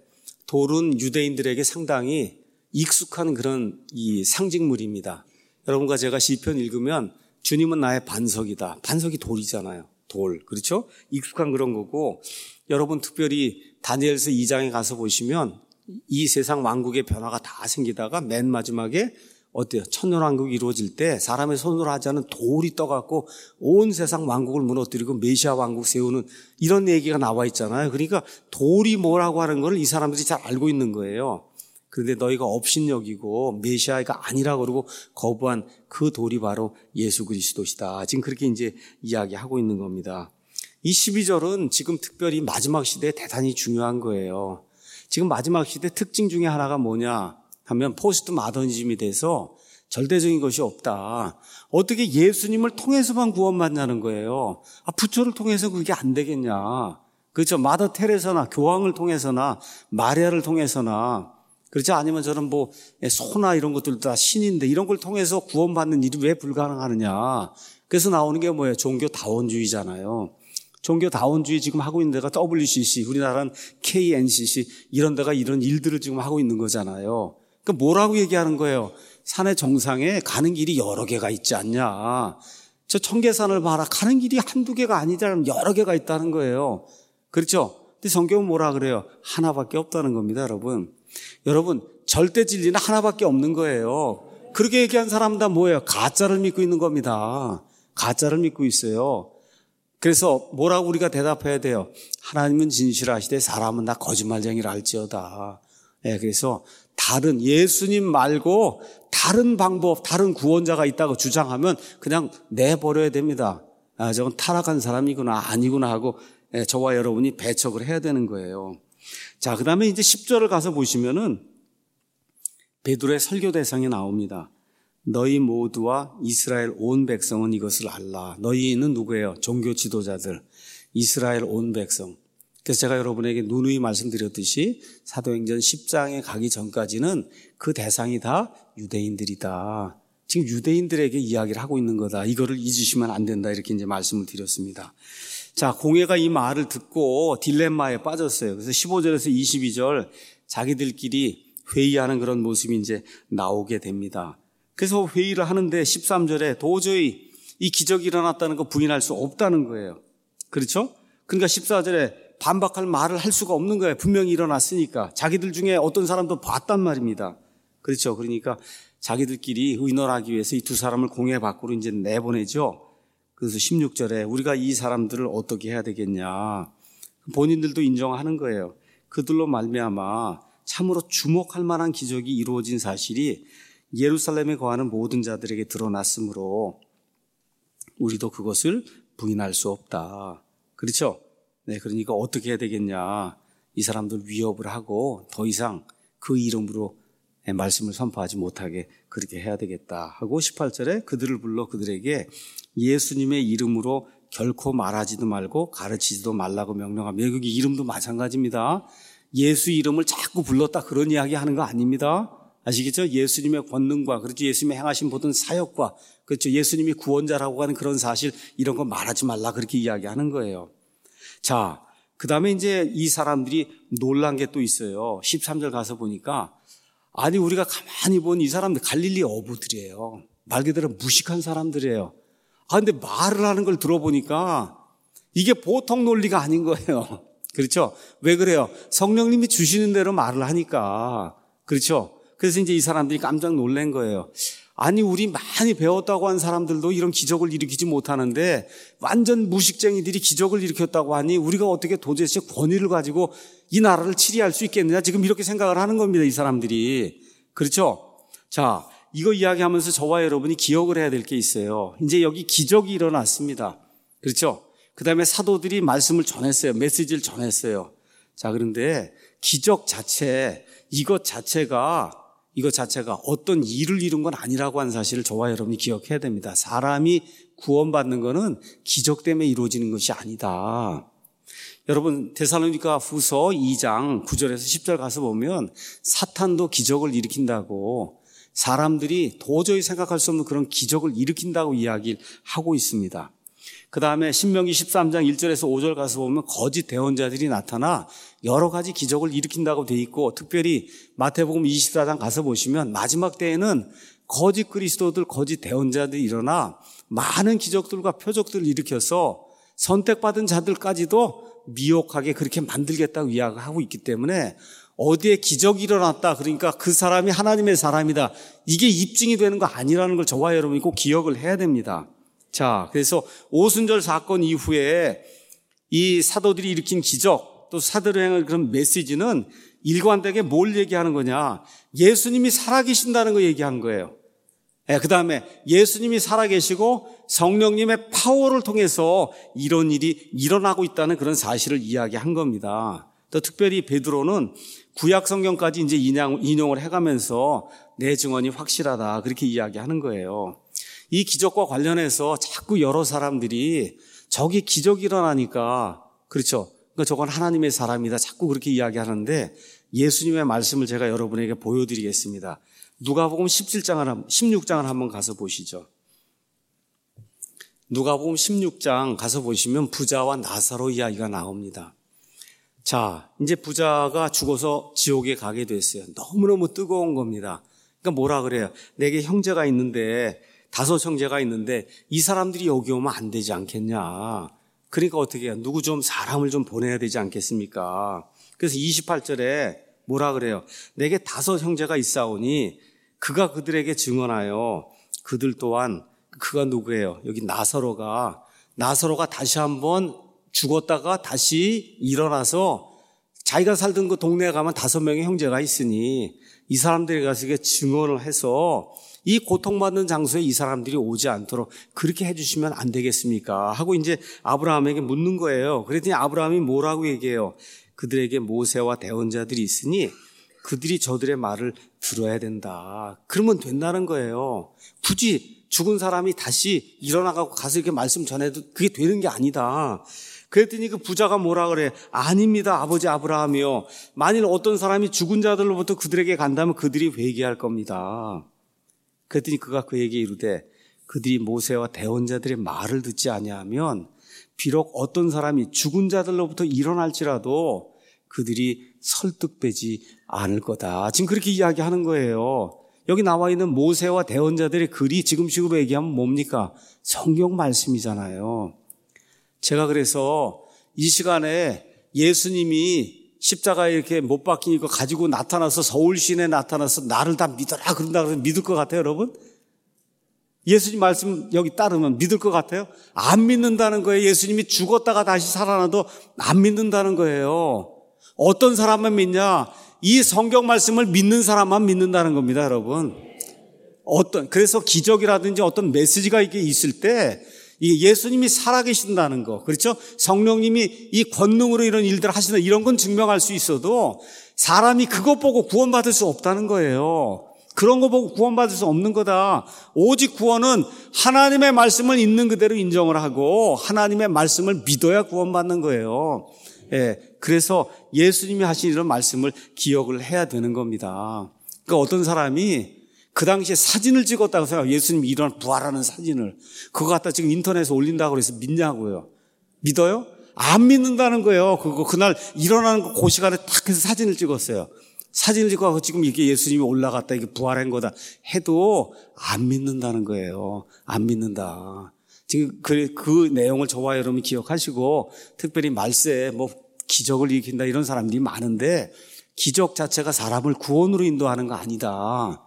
돌은 유대인들에게 상당히 익숙한 그런 이 상징물입니다. 여러분과 제가 시편 읽으면 주님은 나의 반석이다. 반석이 돌이잖아요. 돌. 그렇죠? 익숙한 그런 거고 여러분 특별히 다니엘서 2장에 가서 보시면 이 세상 왕국의 변화가 다 생기다가 맨 마지막에 어때요? 천년왕국이 이루어질 때 사람의 손으로 하지 않은 돌이 떠갖고 온 세상 왕국을 무너뜨리고 메시아 왕국 세우는 이런 얘기가 나와 있잖아요. 그러니까 돌이 뭐라고 하는 걸 이 사람들이 잘 알고 있는 거예요. 그런데 너희가 업신여기고 메시아가 아니라고 그러고 거부한 그 돌이 바로 예수 그리스도시다. 지금 그렇게 이제 이야기하고 있는 겁니다. 이 12절은 지금 특별히 마지막 시대에 대단히 중요한 거예요. 지금 마지막 시대 특징 중에 하나가 뭐냐 하면 포스트 마더니즘이 돼서 절대적인 것이 없다. 어떻게 예수님을 통해서만 구원받냐는 거예요. 부처를 통해서 그게 안 되겠냐. 그렇죠. 마더 테레사나 교황을 통해서나 마리아를 통해서나 그렇죠. 아니면 저는 소나 이런 것들도 다 신인데 이런 걸 통해서 구원받는 일이 왜 불가능하느냐. 그래서 나오는 게 뭐예요? 종교다원주의잖아요. 종교다원주의 지금 하고 있는 데가 WCC, 우리나라는 KNCC 이런 데가 이런 일들을 지금 하고 있는 거잖아요. 그러니까 뭐라고 얘기하는 거예요? 산의 정상에 가는 길이 여러 개가 있지 않냐. 저 청계산을 봐라. 가는 길이 한두 개가 아니라 여러 개가 있다는 거예요. 그렇죠? 근데 성경은 뭐라 그래요? 하나밖에 없다는 겁니다, 여러분. 여러분, 절대 진리는 하나밖에 없는 거예요. 그렇게 얘기한 사람 다 뭐예요? 가짜를 믿고 있는 겁니다. 가짜를 믿고 있어요. 그래서 뭐라고 우리가 대답해야 돼요? 하나님은 진실하시되 사람은 다 거짓말쟁이라 할지어다. 그래서 다른 예수님 말고 다른 방법, 다른 구원자가 있다고 주장하면 그냥 내버려야 됩니다. 저건 타락한 사람이구나 아니구나 하고 저와 여러분이 배척을 해야 되는 거예요. 자, 그 다음에 이제 10절을 가서 보시면은 베드로의 설교 대상이 나옵니다. 너희 모두와 이스라엘 온 백성은 이것을 알라. 너희는 누구예요? 종교 지도자들. 이스라엘 온 백성. 그래서 제가 여러분에게 누누이 말씀드렸듯이 사도행전 10장에 가기 전까지는 그 대상이 다 유대인들이다. 지금 유대인들에게 이야기를 하고 있는 거다. 이거를 잊으시면 안 된다. 이렇게 이제 말씀을 드렸습니다. 자, 공회가 이 말을 듣고 딜레마에 빠졌어요. 그래서 15절에서 22절 자기들끼리 회의하는 그런 모습이 이제 나오게 됩니다. 그래서 회의를 하는데 13절에 도저히 이 기적이 일어났다는 거 부인할 수 없다는 거예요. 그렇죠? 그러니까 14절에 반박할 말을 할 수가 없는 거예요. 분명히 일어났으니까. 자기들 중에 어떤 사람도 봤단 말입니다. 그렇죠? 그러니까 자기들끼리 의논하기 위해서 이 두 사람을 공회 밖으로 이제 내보내죠. 그래서 16절에 우리가 이 사람들을 어떻게 해야 되겠냐. 본인들도 인정하는 거예요. 그들로 말미암아 참으로 주목할 만한 기적이 이루어진 사실이 예루살렘에 거하는 모든 자들에게 드러났으므로 우리도 그것을 부인할 수 없다. 그렇죠? 네, 그러니까 어떻게 해야 되겠냐. 이 사람들 위협을 하고 더 이상 그 이름으로 말씀을 선포하지 못하게 그렇게 해야 되겠다 하고 18절에 그들을 불러 그들에게 예수님의 이름으로 결코 말하지도 말고 가르치지도 말라고 명령하며 여기 이름도 마찬가지입니다. 예수 이름을 자꾸 불렀다 그런 이야기 하는 거 아닙니다. 아시겠죠? 예수님의 권능과 그렇죠? 예수님의 행하신 모든 사역과 그렇죠? 예수님이 구원자라고 하는 그런 사실 이런 거 말하지 말라 그렇게 이야기하는 거예요. 자, 그 다음에 이제 이 사람들이 놀란 게 또 있어요. 13절 가서 보니까 아니 우리가 가만히 본 이 사람들 갈릴리 어부들이에요. 말 그대로 무식한 사람들이에요. 근데 말을 하는 걸 들어보니까 이게 보통 논리가 아닌 거예요. 그렇죠? 왜 그래요? 성령님이 주시는 대로 말을 하니까. 그렇죠? 그래서 이제 이 사람들이 깜짝 놀란 거예요. 아니 우리 많이 배웠다고 한 사람들도 이런 기적을 일으키지 못하는데 완전 무식쟁이들이 기적을 일으켰다고 하니 우리가 어떻게 도대체 권위를 가지고 이 나라를 치리할 수 있겠느냐 지금 이렇게 생각을 하는 겁니다. 이 사람들이. 그렇죠? 자, 이거 이야기하면서 저와 여러분이 기억을 해야 될 게 있어요. 이제 여기 기적이 일어났습니다. 그렇죠? 그 다음에 사도들이 말씀을 전했어요. 메시지를 전했어요. 자, 그런데 기적 자체, 이것 자체가 어떤 일을 이룬 건 아니라고 하는 사실을 저와 여러분이 기억해야 됩니다. 사람이 구원받는 거는 기적 때문에 이루어지는 것이 아니다. 여러분 데살로니가 후서 2장 9절에서 10절 가서 보면 사탄도 기적을 일으킨다고, 사람들이 도저히 생각할 수 없는 그런 기적을 일으킨다고 이야기를 하고 있습니다. 그 다음에 신명기 13장 1절에서 5절 가서 보면 거짓 대언자들이 나타나 여러 가지 기적을 일으킨다고 돼 있고, 특별히 마태복음 24장 가서 보시면 마지막 때에는 거짓 그리스도들, 거짓 대언자들이 일어나 많은 기적들과 표적들을 일으켜서 선택받은 자들까지도 미혹하게 그렇게 만들겠다고 이야기하고 있기 때문에, 어디에 기적이 일어났다 그러니까 그 사람이 하나님의 사람이다, 이게 입증이 되는 거 아니라는 걸 저와 여러분이 꼭 기억을 해야 됩니다. 자, 그래서 오순절 사건 이후에 이 사도들이 일으킨 기적, 또 사도들의 행한 그런 메시지는 일관되게 뭘 얘기하는 거냐, 예수님이 살아계신다는 거 얘기한 거예요. 그 다음에 예수님이 살아계시고 성령님의 파워를 통해서 이런 일이 일어나고 있다는 그런 사실을 이야기한 겁니다. 또 특별히 베드로는 구약 성경까지 이제 인용을 해가면서 내 증언이 확실하다, 그렇게 이야기하는 거예요. 이 기적과 관련해서 자꾸 여러 사람들이 저기 기적이 일어나니까, 그렇죠, 그러니까 저건 하나님의 사람이다, 자꾸 그렇게 이야기하는데, 예수님의 말씀을 제가 여러분에게 보여드리겠습니다. 누가복음 16장을 한번 가서 보시죠. 누가복음 16장 가서 보시면 부자와 나사로 이야기가 나옵니다. 자, 이제 부자가 죽어서 지옥에 가게 됐어요. 너무너무 뜨거운 겁니다. 그러니까 뭐라 그래요? 내게 형제가 있는데, 5 형제가 있는데 이 사람들이 여기 오면 안 되지 않겠냐. 그러니까 어떻게 해요? 누구 좀 사람을 좀 보내야 되지 않겠습니까? 그래서 28절에 뭐라 그래요? 내게 5 형제가 있사오니 그가 그들에게 증언하여, 그들 또한, 그가 누구예요? 여기 나사로가 다시 한번 죽었다가 다시 일어나서 자기가 살던 그 동네에 가면 5명의 형제가 있으니 이 사람들이 가서 증언을 해서 이 고통받는 장소에 이 사람들이 오지 않도록 그렇게 해주시면 안 되겠습니까? 하고 이제 아브라함에게 묻는 거예요. 그랬더니 아브라함이 뭐라고 얘기해요? 그들에게 모세와 대언자들이 있으니 그들이 저들의 말을 들어야 된다. 그러면 된다는 거예요. 굳이 죽은 사람이 다시 일어나가고 가서 이렇게 말씀 전해도 그게 되는 게 아니다. 그랬더니 그 부자가 뭐라 그래? 아닙니다, 아버지 아브라함이요. 만일 어떤 사람이 죽은 자들로부터 그들에게 간다면 그들이 회개할 겁니다. 그랬더니 그가 그에게 이르되 그들이 모세와 대언자들의 말을 듣지 아니하면 비록 어떤 사람이 죽은 자들로부터 일어날지라도 그들이 설득되지 않을 거다. 지금 그렇게 이야기하는 거예요. 여기 나와 있는 모세와 대언자들의 글이 지금 식으로 얘기하면 뭡니까? 성경 말씀이잖아요. 제가 그래서 이 시간에 예수님이 십자가에 이렇게 못 박힌 거 가지고 나타나서 서울 시내에 나타나서 나를 다 믿어라 그런다 그러면 믿을 것 같아요, 여러분? 예수님 말씀 여기 따르면 믿을 것 같아요? 안 믿는다는 거예요. 예수님이 죽었다가 다시 살아나도 안 믿는다는 거예요. 어떤 사람만 믿냐? 이 성경 말씀을 믿는 사람만 믿는다는 겁니다, 여러분. 그래서 기적이라든지 어떤 메시지가 이게 있을 때 이게 예수님이 살아계신다는 거, 그렇죠? 성령님이 이 권능으로 이런 일들을 하시는 이런 건 증명할 수 있어도 사람이 그것 보고 구원받을 수 없다는 거예요. 그런 거 보고 구원받을 수 없는 거다. 오직 구원은 하나님의 말씀을 있는 그대로 인정을 하고 하나님의 말씀을 믿어야 구원받는 거예요. 예, 그래서 예수님이 하신 이런 말씀을 기억을 해야 되는 겁니다. 그러니까 어떤 사람이 그 당시에 사진을 찍었다고 생각해요. 예수님이 일어나 부활하는 사진을. 그거 갖다 지금 인터넷에 올린다고 그래서 믿냐고요. 믿어요? 안 믿는다는 거예요. 그날 일어나는 그 시간에 딱 해서 사진을 찍었어요. 사진을 찍고 지금 이게 예수님이 올라갔다, 이게 부활한 거다 해도 안 믿는다는 거예요. 안 믿는다. 지금 그 내용을 저와 여러분이 기억하시고, 특별히 말세에 뭐 기적을 일으킨다 이런 사람들이 많은데 기적 자체가 사람을 구원으로 인도하는 거 아니다.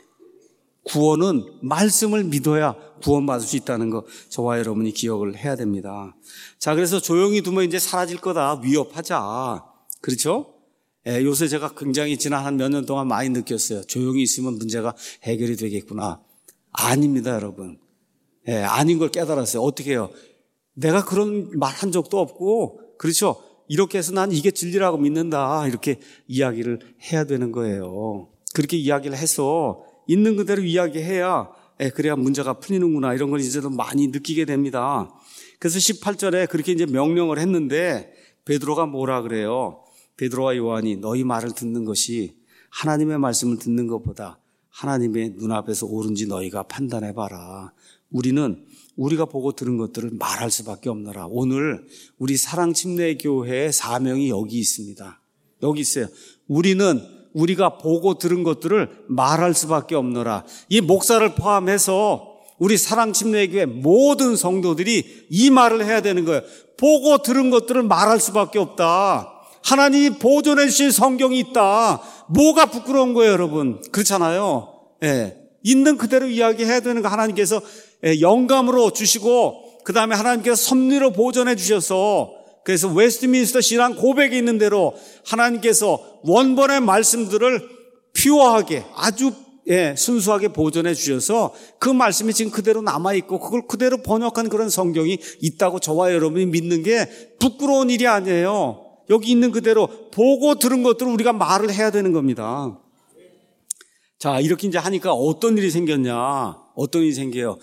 구원은 말씀을 믿어야 구원받을 수 있다는 거 저와 여러분이 기억을 해야 됩니다. 자, 그래서 조용히 두면 이제 사라질 거다. 위협하자. 그렇죠? 예, 요새 제가 굉장히 지난 한 몇 년 동안 많이 느꼈어요. 조용히 있으면 문제가 해결이 되겠구나. 아닙니다, 여러분. 예, 아닌 걸 깨달았어요. 어떻게 해요? 내가 그런 말 한 적도 없고, 그렇죠? 이렇게 해서 난 이게 진리라고 믿는다. 이렇게 이야기를 해야 되는 거예요. 그렇게 이야기를 해서 있는 그대로 이야기해야, 그래야 문제가 풀리는구나. 이런 걸 이제도 많이 느끼게 됩니다. 그래서 18절에 그렇게 이제 명령을 했는데, 베드로가 뭐라 그래요? 베드로와 요한이 너희 말을 듣는 것이 하나님의 말씀을 듣는 것보다 하나님의 눈앞에서 옳은지 너희가 판단해봐라. 우리는 우리가 보고 들은 것들을 말할 수밖에 없노라. 오늘 우리 사랑침례교회의 사명이 여기 있습니다. 여기 있어요. 우리가 보고 들은 것들을 말할 수밖에 없노라. 이 목사를 포함해서 우리 사랑침례교회 모든 성도들이 이 말을 해야 되는 거예요. 보고 들은 것들을 말할 수밖에 없다. 하나님이 보존해 주신 성경이 있다. 뭐가 부끄러운 거예요, 여러분? 그렇잖아요. 예. 있는 그대로 이야기해야 되는 거 하나님께서 영감으로 주시고 그 다음에 하나님께서 섭리로 보존해 주셔서 그래서 웨스트민스터 신앙 고백이 있는 대로 하나님께서 원본의 말씀들을 퓨어하게 아주 순수하게 보존해 주셔서 그 말씀이 지금 그대로 남아있고 그걸 그대로 번역한 그런 성경이 있다고 저와 여러분이 믿는 게 부끄러운 일이 아니에요. 여기 있는 그대로 보고 들은 것들을 우리가 말을 해야 되는 겁니다. 자, 이렇게 이제 하니까 어떤 일이 생겼냐? 어떤 일이 생겨요?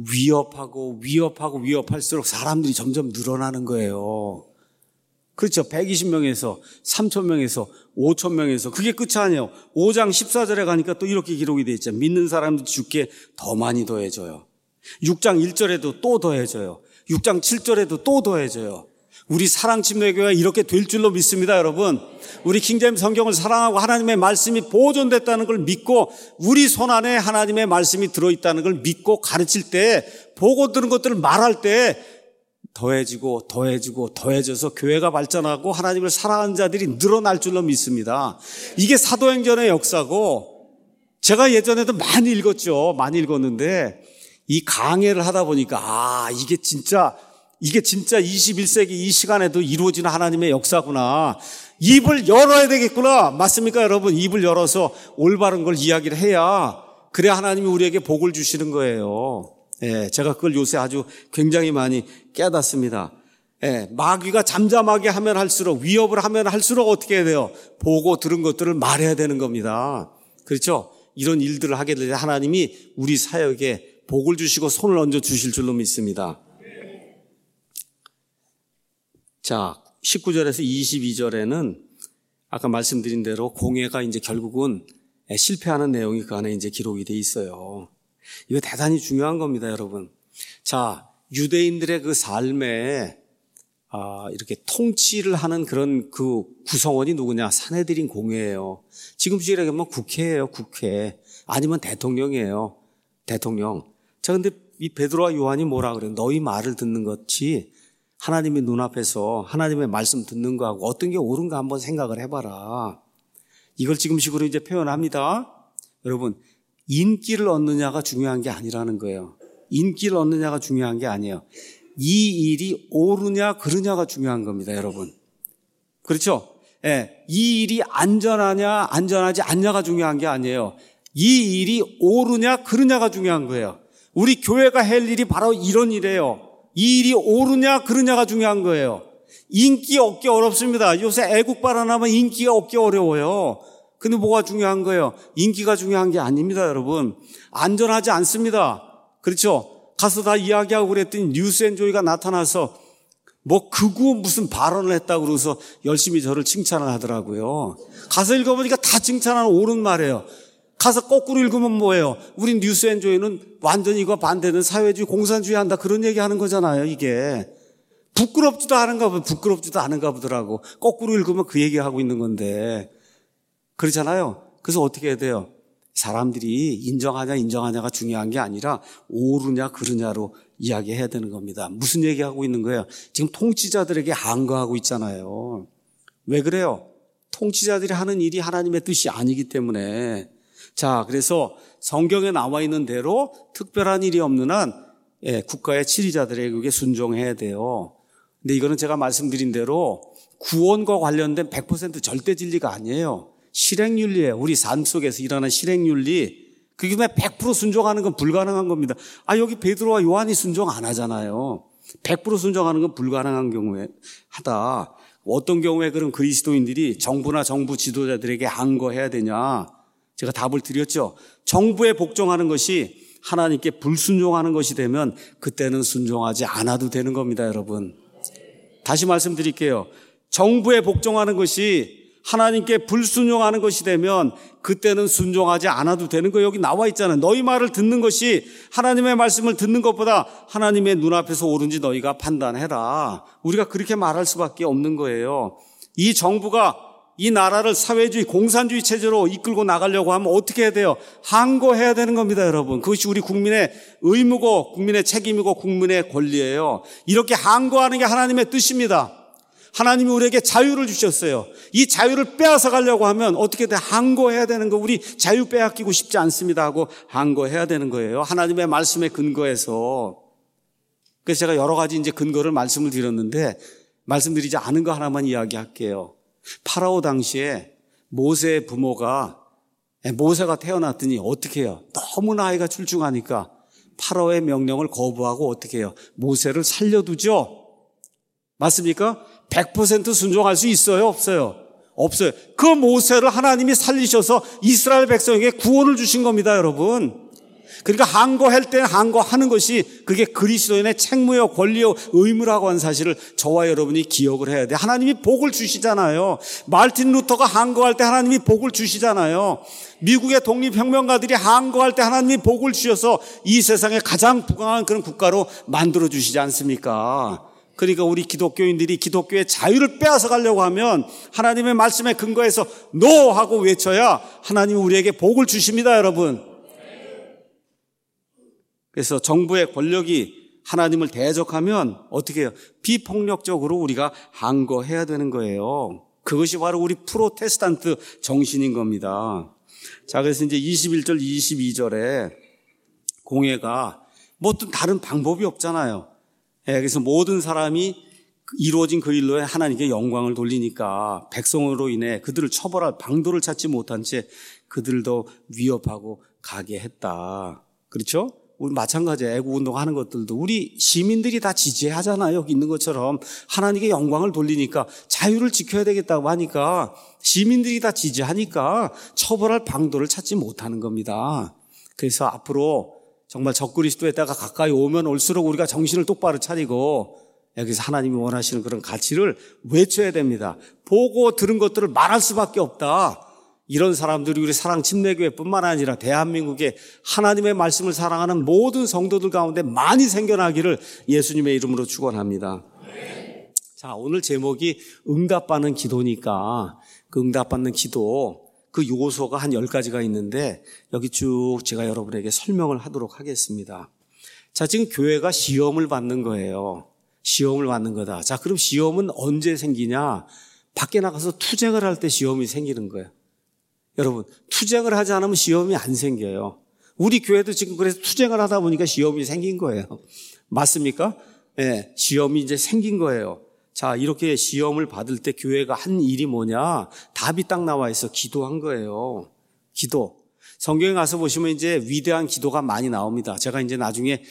위협할수록 사람들이 점점 늘어나는 거예요. 그렇죠. 120명에서 3,000명에서 5,000명에서 그게 끝이 아니에요. 5장 14절에 가니까 또 이렇게 기록이 되어 있죠. 믿는 사람들 주께 더 많이 더해져요. 6장 1절에도 또 더해져요. 6장 7절에도 또 더해져요. 우리 사랑침례교회가 이렇게 될 줄로 믿습니다, 여러분. 우리 킹제임 성경을 사랑하고 하나님의 말씀이 보존됐다는 걸 믿고 우리 손 안에 하나님의 말씀이 들어있다는 걸 믿고 가르칠 때 보고 들은 것들을 말할 때 더해져서 교회가 발전하고 하나님을 사랑하는 자들이 늘어날 줄로 믿습니다. 이게 사도행전의 역사고 제가 예전에도 많이 읽었는데 이 강해를 하다 보니까 이게 진짜 21세기 이 시간에도 이루어지는 하나님의 역사구나. 입을 열어야 되겠구나. 맞습니까, 여러분? 입을 열어서 올바른 걸 이야기를 해야 그래야 하나님이 우리에게 복을 주시는 거예요. 제가 그걸 요새 아주 굉장히 많이 깨닫습니다. 마귀가 잠잠하게 하면 할수록 위협을 하면 할수록 어떻게 해야 돼요? 보고 들은 것들을 말해야 되는 겁니다. 그렇죠? 이런 일들을 하게 될 때 하나님이 우리 사역에 복을 주시고 손을 얹어 주실 줄로 믿습니다. 자, 19절에서 22절에는 아까 말씀드린 대로 공회가 이제 결국은 실패하는 내용이 그 안에 이제 기록이 돼 있어요. 이거 대단히 중요한 겁니다, 여러분. 자, 유대인들의 그 삶에 이렇게 통치를 하는 그런 그 구성원이 누구냐? 산헤드린 공회예요. 지금 시절에 보면 국회예요, 국회. 아니면 대통령이에요, 대통령. 자, 근데 이 베드로와 요한이 뭐라 그래요? 너희 말을 듣는 것이 하나님의 눈앞에서 하나님의 말씀 듣는 거하고 어떤 게 옳은가 한번 생각을 해봐라. 이걸 지금식으로 이제 표현합니다. 여러분, 인기를 얻느냐가 중요한 게 아니라는 거예요. 인기를 얻느냐가 중요한 게 아니에요. 이 일이 옳으냐 그르냐가 중요한 겁니다, 여러분. 그렇죠? 이 일이 안전하냐 안전하지 않냐가 중요한 게 아니에요. 이 일이 옳으냐 그르냐가 중요한 거예요. 우리 교회가 할 일이 바로 이런 일이에요. 이 일이 옳으냐 그르냐가 중요한 거예요. 인기 얻기 어렵습니다. 요새 애국 발언하면 인기가 얻기 어려워요. 근데 뭐가 중요한 거예요? 인기가 중요한 게 아닙니다, 여러분. 안전하지 않습니다. 그렇죠? 가서 다 이야기하고 그랬더니 뉴스앤조이가 나타나서 뭐 극우 무슨 발언을 했다고 그러고서 열심히 저를 칭찬을 하더라고요. 가서 읽어보니까 다 칭찬하는 옳은 말이에요. 가서 거꾸로 읽으면 뭐예요? 우리 뉴스앤조이는 완전히 이거 반대는 사회주의 공산주의 한다 그런 얘기하는 거잖아요. 이게 부끄럽지도 않은가 보더라고. 거꾸로 읽으면 그 얘기하고 있는 건데 그렇잖아요. 그래서 어떻게 해야 돼요? 사람들이 인정하냐가 중요한 게 아니라 옳으냐 그르냐로 이야기해야 되는 겁니다. 무슨 얘기하고 있는 거예요? 지금 통치자들에게 항거하고 있잖아요. 왜 그래요? 통치자들이 하는 일이 하나님의 뜻이 아니기 때문에. 자, 그래서 성경에 나와 있는 대로 특별한 일이 없는 한 국가의 지리자들에게 그게 순종해야 돼요. 근데 이거는 제가 말씀드린 대로 구원과 관련된 100% 절대 진리가 아니에요. 실행윤리예요. 우리 삶 속에서 일어나는 실행윤리. 그게 100% 순종하는 건 불가능한 겁니다. 여기 베드로와 요한이 순종 안 하잖아요. 100% 순종하는 건 불가능한 경우에 하다. 어떤 경우에 그런 그리스도인들이 정부나 정부 지도자들에게 항거해야 되냐? 제가 답을 드렸죠. 정부에 복종하는 것이 하나님께 불순종하는 것이 되면 그때는 순종하지 않아도 되는 겁니다, 여러분. 다시 말씀드릴게요. 정부에 복종하는 것이 하나님께 불순종하는 것이 되면 그때는 순종하지 않아도 되는 거 여기 나와 있잖아요. 너희 말을 듣는 것이 하나님의 말씀을 듣는 것보다 하나님의 눈앞에서 옳은지 너희가 판단해라. 우리가 그렇게 말할 수밖에 없는 거예요. 이 정부가 이 나라를 사회주의, 공산주의 체제로 이끌고 나가려고 하면 어떻게 해야 돼요? 항거해야 되는 겁니다, 여러분. 그것이 우리 국민의 의무고 국민의 책임이고 국민의 권리예요. 이렇게 항거하는 게 하나님의 뜻입니다. 하나님이 우리에게 자유를 주셨어요. 이 자유를 빼앗아 가려고 하면 어떻게 돼? 항거해야 되는 거. 우리 자유 빼앗기고 싶지 않습니다 하고 항거해야 되는 거예요. 하나님의 말씀에 근거해서. 그래서 제가 여러 가지 이제 근거를 말씀을 드렸는데 말씀드리지 않은 거 하나만 이야기할게요. 파라오 당시에 모세의 부모가 모세가 태어났더니 어떻게 해요? 너무나 아이가 출중하니까 파라오의 명령을 거부하고 어떻게 해요? 모세를 살려두죠. 맞습니까? 100% 순종할 수 있어요? 없어요? 없어요. 그 모세를 하나님이 살리셔서 이스라엘 백성에게 구원을 주신 겁니다, 여러분. 그러니까 항거할 때 항거하는 것이 그게 그리스도인의 책무요, 권리요, 의무라고 하는 사실을 저와 여러분이 기억을 해야 돼요. 하나님이 복을 주시잖아요. 마르틴 루터가 항거할 때 하나님이 복을 주시잖아요. 미국의 독립혁명가들이 항거할 때 하나님이 복을 주셔서 이 세상에 가장 부강한 그런 국가로 만들어 주시지 않습니까? 그러니까 우리 기독교인들이 기독교의 자유를 빼앗아 가려고 하면 하나님의 말씀에 근거해서 NO! 하고 외쳐야 하나님이 우리에게 복을 주십니다, 여러분. 그래서 정부의 권력이 하나님을 대적하면 어떻게 해요? 비폭력적으로 우리가 항거해야 되는 거예요. 그것이 바로 우리 프로테스탄트 정신인 겁니다. 자, 그래서 이제 21절, 22절에 공회가 뭐 또 다른 방법이 없잖아요. 그래서 모든 사람이 이루어진 그 일로 하나님께 영광을 돌리니까 백성으로 인해 그들을 처벌할 방도를 찾지 못한 채 그들도 위협하고 가게 했다. 그렇죠? 우리 마찬가지예요. 애국운동 하는 것들도 우리 시민들이 다 지지하잖아요. 여기 있는 것처럼 하나님께 영광을 돌리니까 자유를 지켜야 되겠다고 하니까 시민들이 다 지지하니까 처벌할 방도를 찾지 못하는 겁니다. 그래서 앞으로 정말 적그리스도에다가 가까이 오면 올수록 우리가 정신을 똑바로 차리고 여기서 하나님이 원하시는 그런 가치를 외쳐야 됩니다. 보고 들은 것들을 말할 수밖에 없다. 이런 사람들이 우리 사랑침례교회뿐만 아니라 대한민국의 하나님의 말씀을 사랑하는 모든 성도들 가운데 많이 생겨나기를 예수님의 이름으로 축원합니다. 자, 오늘 제목이 응답받는 기도니까 그 응답받는 기도 그 요소가 한 10가지가 있는데 여기 쭉 제가 여러분에게 설명을 하도록 하겠습니다. 자, 지금 교회가 시험을 받는 거예요. 시험을 받는 거다. 자, 그럼 시험은 언제 생기냐? 밖에 나가서 투쟁을 할 때 시험이 생기는 거예요. 여러분, 투쟁을 하지 않으면 시험이 안 생겨요. 우리 교회도 지금 그래서 투쟁을 하다 보니까 시험이 생긴 거예요. 맞습니까? 네, 시험이 이제 생긴 거예요. 자, 이렇게 시험을 받을 때 교회가 한 일이 뭐냐? 답이 딱 나와 있어. 기도한 거예요. 기도. 성경에 가서 보시면 이제 위대한 기도가 많이 나옵니다. 제가 이제 나중에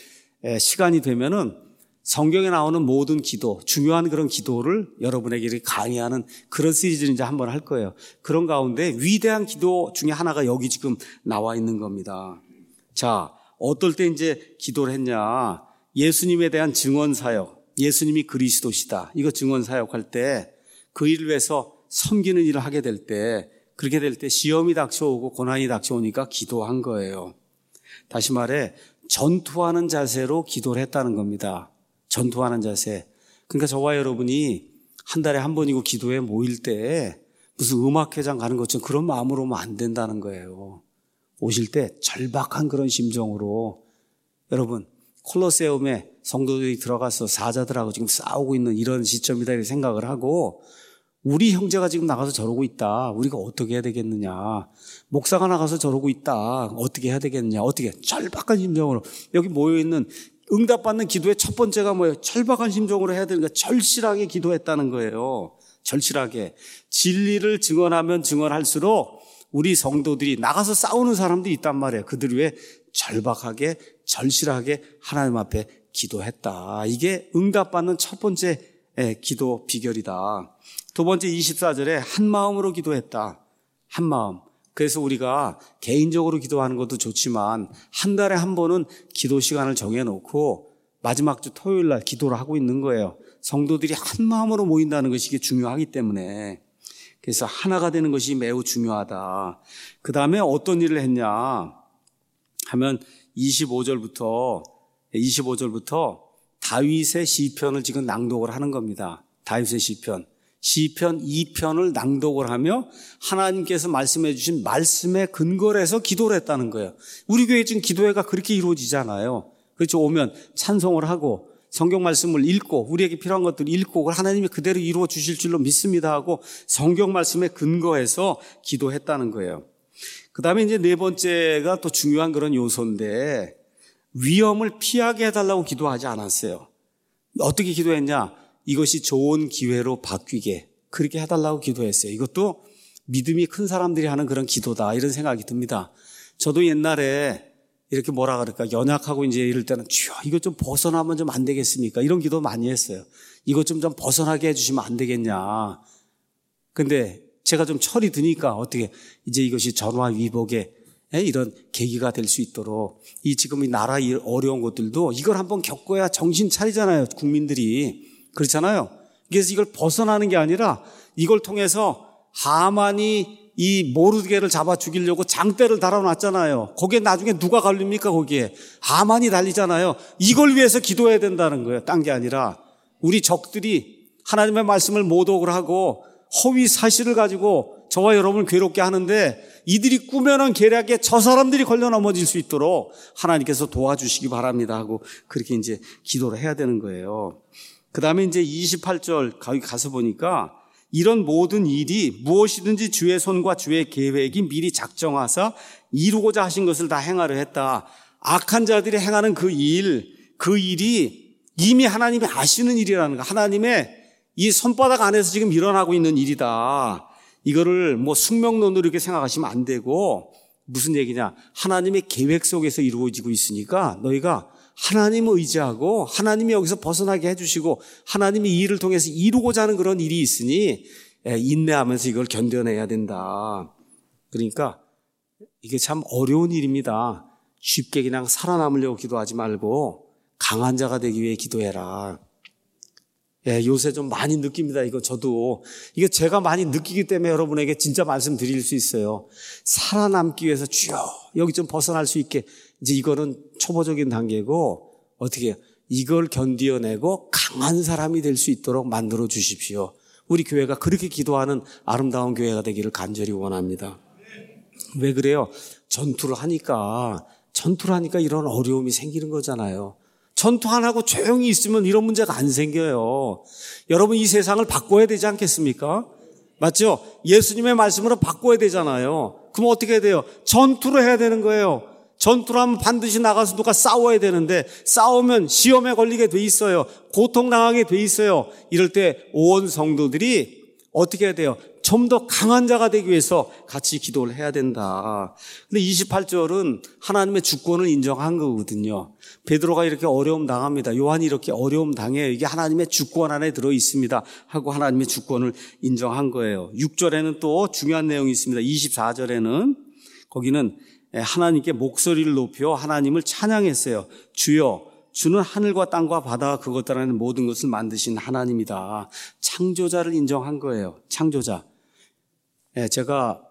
시간이 되면은 성경에 나오는 모든 기도, 중요한 그런 기도를 여러분에게 이렇게 강의하는 그런 시리즈를 이제 한번 할 거예요. 그런 가운데 위대한 기도 중에 하나가 여기 지금 나와 있는 겁니다. 자, 어떨 때 이제 기도를 했냐? 예수님에 대한 증언 사역. 예수님이 그리스도시다. 이거 증언 사역할 때 그 일을 위해서 섬기는 일을 하게 될 때 그렇게 될 때 시험이 닥쳐오고 고난이 닥쳐오니까 기도한 거예요. 다시 말해 전투하는 자세로 기도를 했다는 겁니다. 전투하는 자세. 그러니까 저와 여러분이 한 달에 한 번이고 기도에 모일 때 무슨 음악회장 가는 것처럼 그런 마음으로 오면 안 된다는 거예요. 오실 때 절박한 그런 심정으로 여러분 콜로세움에 성도들이 들어가서 사자들하고 지금 싸우고 있는 이런 시점이다 이렇게 생각을 하고 우리 형제가 지금 나가서 저러고 있다. 우리가 어떻게 해야 되겠느냐. 목사가 나가서 저러고 있다. 어떻게 해야 되겠느냐. 어떻게 절박한 심정으로 여기 모여있는 응답받는 기도의 첫 번째가 뭐예요? 절박한 심정으로 해야 되는 거예요. 절실하게 기도했다는 거예요. 절실하게. 진리를 증언하면 증언할수록 우리 성도들이 나가서 싸우는 사람들이 있단 말이에요. 그들 위해 절박하게 절실하게 하나님 앞에 기도했다. 이게 응답받는 첫 번째 기도 비결이다. 두 번째 24절에 한 마음으로 기도했다. 한 마음. 그래서 우리가 개인적으로 기도하는 것도 좋지만 한 달에 한 번은 기도 시간을 정해놓고 마지막 주 토요일 날 기도를 하고 있는 거예요. 성도들이 한 마음으로 모인다는 것이 이게 중요하기 때문에. 그래서 하나가 되는 것이 매우 중요하다. 그 다음에 어떤 일을 했냐 하면 25절부터 다윗의 시편을 지금 낭독을 하는 겁니다. 다윗의 시편 2편을 낭독을 하며 하나님께서 말씀해 주신 말씀에 근거를 해서 기도를 했다는 거예요. 우리 교회 지금 기도회가 그렇게 이루어지잖아요. 그렇죠. 오면 찬송을 하고 성경 말씀을 읽고 우리에게 필요한 것들을 읽고 그걸 하나님이 그대로 이루어 주실 줄로 믿습니다 하고 성경 말씀에 근거해서 기도했다는 거예요. 그 다음에 이제 네 번째가 또 중요한 그런 요소인데 위험을 피하게 해달라고 기도하지 않았어요. 어떻게 기도했냐? 이것이 좋은 기회로 바뀌게 그렇게 해달라고 기도했어요. 이것도 믿음이 큰 사람들이 하는 그런 기도다 이런 생각이 듭니다. 저도 옛날에 이렇게 뭐라 그럴까 연약하고 이제 이럴 때는 주여 이것 좀 벗어나면 좀 안 되겠습니까? 이런 기도 많이 했어요. 이것 좀 벗어나게 해주시면 안 되겠냐. 근데 제가 좀 철이 드니까 어떻게 이제 이것이 전화 위복의 이런 계기가 될 수 있도록 이 지금 이 나라 어려운 것들도 이걸 한번 겪어야 정신 차리잖아요. 국민들이. 그렇잖아요. 그래서 이걸 벗어나는 게 아니라 이걸 통해서 하만이 이 모르드게를 잡아 죽이려고 장대를 달아놨잖아요. 거기에 나중에 누가 걸립니까? 거기에 하만이 달리잖아요. 이걸 위해서 기도해야 된다는 거예요. 딴 게 아니라 우리 적들이 하나님의 말씀을 모독을 하고 허위 사실을 가지고 저와 여러분을 괴롭게 하는데 이들이 꾸며놓은 계략에 저 사람들이 걸려 넘어질 수 있도록 하나님께서 도와주시기 바랍니다 하고 그렇게 이제 기도를 해야 되는 거예요. 그 다음에 이제 28절 거기 가서 보니까 이런 모든 일이 무엇이든지 주의 손과 주의 계획이 미리 작정하사 이루고자 하신 것을 다 행하려 했다. 악한 자들이 행하는 그 일이 이미 하나님이 아시는 일이라는 거. 하나님의 이 손바닥 안에서 지금 일어나고 있는 일이다. 이거를 뭐 숙명론으로 이렇게 생각하시면 안 되고 무슨 얘기냐. 하나님의 계획 속에서 이루어지고 있으니까 너희가 하나님을 의지하고 하나님이 여기서 벗어나게 해주시고 하나님이 이 일을 통해서 이루고자 하는 그런 일이 있으니 인내하면서 이걸 견뎌내야 된다. 그러니까 이게 참 어려운 일입니다. 쉽게 그냥 살아남으려고 기도하지 말고 강한 자가 되기 위해 기도해라. 요새 좀 많이 느낍니다. 이거 저도. 이게 제가 많이 느끼기 때문에 여러분에게 진짜 말씀드릴 수 있어요. 살아남기 위해서 주여 여기 좀 벗어날 수 있게 이제 이거는 초보적인 단계고 어떻게 이걸 견디어내고 강한 사람이 될 수 있도록 만들어 주십시오. 우리 교회가 그렇게 기도하는 아름다운 교회가 되기를 간절히 원합니다. 왜 그래요? 전투를 하니까 이런 어려움이 생기는 거잖아요. 전투 안 하고 조용히 있으면 이런 문제가 안 생겨요. 여러분 이 세상을 바꿔야 되지 않겠습니까? 맞죠? 예수님의 말씀으로 바꿔야 되잖아요. 그럼 어떻게 해야 돼요? 전투를 해야 되는 거예요. 전투를 하면 반드시 나가서 누가 싸워야 되는데 싸우면 시험에 걸리게 돼 있어요. 고통당하게 돼 있어요. 이럴 때 온 성도들이 어떻게 해야 돼요? 좀 더 강한 자가 되기 위해서 같이 기도를 해야 된다. 근데 28절은 하나님의 주권을 인정한 거거든요. 베드로가 이렇게 어려움 당합니다. 요한이 이렇게 어려움 당해요. 이게 하나님의 주권 안에 들어 있습니다 하고 하나님의 주권을 인정한 거예요. 6절에는 또 중요한 내용이 있습니다. 24절에는 거기는 하나님께 목소리를 높여 하나님을 찬양했어요. 주여 주는 하늘과 땅과 바다와 그것 안에 모든 것을 만드신 하나님이다. 창조자를 인정한 거예요. 창조자. 제가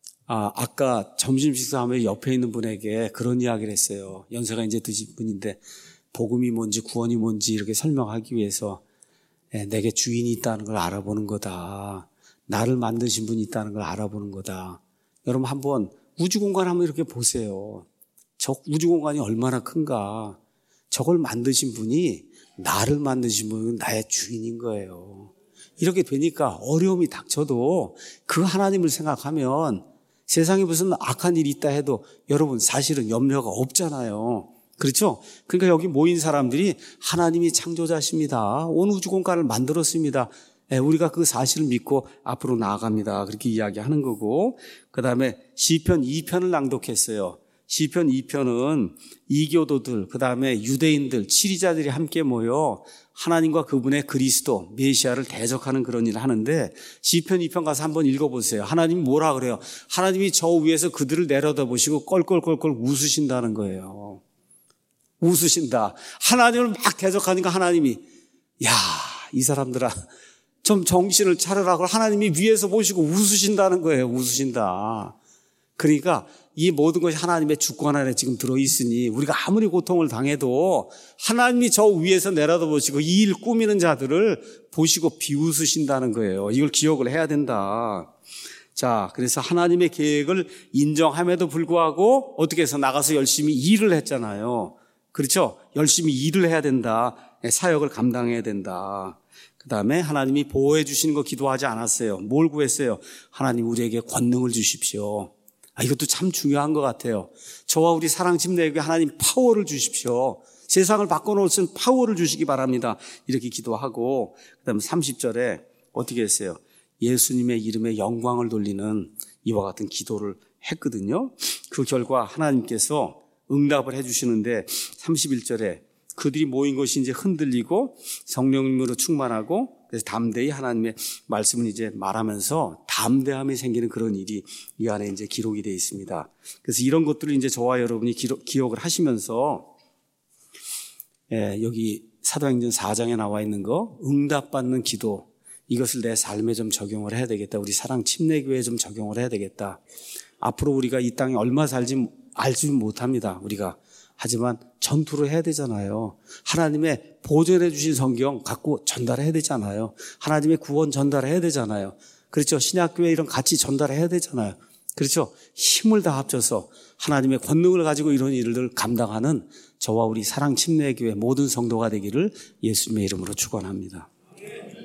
아까 점심 식사하며 옆에 있는 분에게 그런 이야기를 했어요. 연세가 이제 드신 분인데 복음이 뭔지 구원이 뭔지 이렇게 설명하기 위해서 내게 주인이 있다는 걸 알아보는 거다. 나를 만드신 분이 있다는 걸 알아보는 거다. 여러분 한번 우주공간 한번 이렇게 보세요. 저 우주공간이 얼마나 큰가. 저걸 만드신 분이 나를 만드신 분은 나의 주인인 거예요. 이렇게 되니까 어려움이 닥쳐도 그 하나님을 생각하면 세상에 무슨 악한 일이 있다 해도 여러분 사실은 염려가 없잖아요. 그렇죠? 그러니까 여기 모인 사람들이 하나님이 창조자십니다. 온 우주공간을 만들었습니다. 우리가 그 사실을 믿고 앞으로 나아갑니다. 그렇게 이야기하는 거고 그 다음에 시편 2편을 낭독했어요. 시편 2편은 이교도들, 그 다음에 유대인들, 치리자들이 함께 모여 하나님과 그분의 그리스도, 메시아를 대적하는 그런 일을 하는데 시편 2편 가서 한번 읽어보세요. 하나님이 뭐라 그래요? 하나님이 저 위에서 그들을 내려다보시고 껄껄껄껄 웃으신다는 거예요. 웃으신다. 하나님을 막 대적하니까 하나님이 야, 이 사람들아 좀 정신을 차려라고 하나님이 위에서 보시고 웃으신다는 거예요. 웃으신다. 그러니까 이 모든 것이 하나님의 주권 안에 지금 들어있으니 우리가 아무리 고통을 당해도 하나님이 저 위에서 내려다보시고 이 일 꾸미는 자들을 보시고 비웃으신다는 거예요. 이걸 기억을 해야 된다. 자, 그래서 하나님의 계획을 인정함에도 불구하고 어떻게 해서 나가서 열심히 일을 했잖아요. 그렇죠? 열심히 일을 해야 된다. 사역을 감당해야 된다. 그 다음에 하나님이 보호해 주시는 거 기도하지 않았어요. 뭘 구했어요? 하나님 우리에게 권능을 주십시오. 이것도 참 중요한 것 같아요. 저와 우리 사랑침례교회 하나님 파워를 주십시오. 세상을 바꿔놓을 수 있는 파워를 주시기 바랍니다. 이렇게 기도하고 그 다음에 30절에 어떻게 했어요? 예수님의 이름에 영광을 돌리는 이와 같은 기도를 했거든요. 그 결과 하나님께서 응답을 해주시는데 31절에 그들이 모인 것이 이제 흔들리고 성령님으로 충만하고 그래서 담대히 하나님의 말씀을 이제 말하면서 담대함이 생기는 그런 일이 이 안에 이제 기록이 되어 있습니다. 그래서 이런 것들을 이제 저와 여러분이 기억을 하시면서 여기 사도행전 4장에 나와 있는 거 응답받는 기도 이것을 내 삶에 좀 적용을 해야 되겠다. 우리 사랑 침례교회에 좀 적용을 해야 되겠다. 앞으로 우리가 이 땅에 얼마 살지 알지 못합니다. 우리가. 하지만 전투를 해야 되잖아요. 하나님의 보존해 주신 성경 갖고 전달해야 되잖아요. 하나님의 구원 전달해야 되잖아요. 그렇죠. 신약교회 이런 같이 전달해야 되잖아요. 그렇죠. 힘을 다 합쳐서 하나님의 권능을 가지고 이런 일을 감당하는 저와 우리 사랑 침례교회 모든 성도가 되기를 예수님의 이름으로 축원합니다.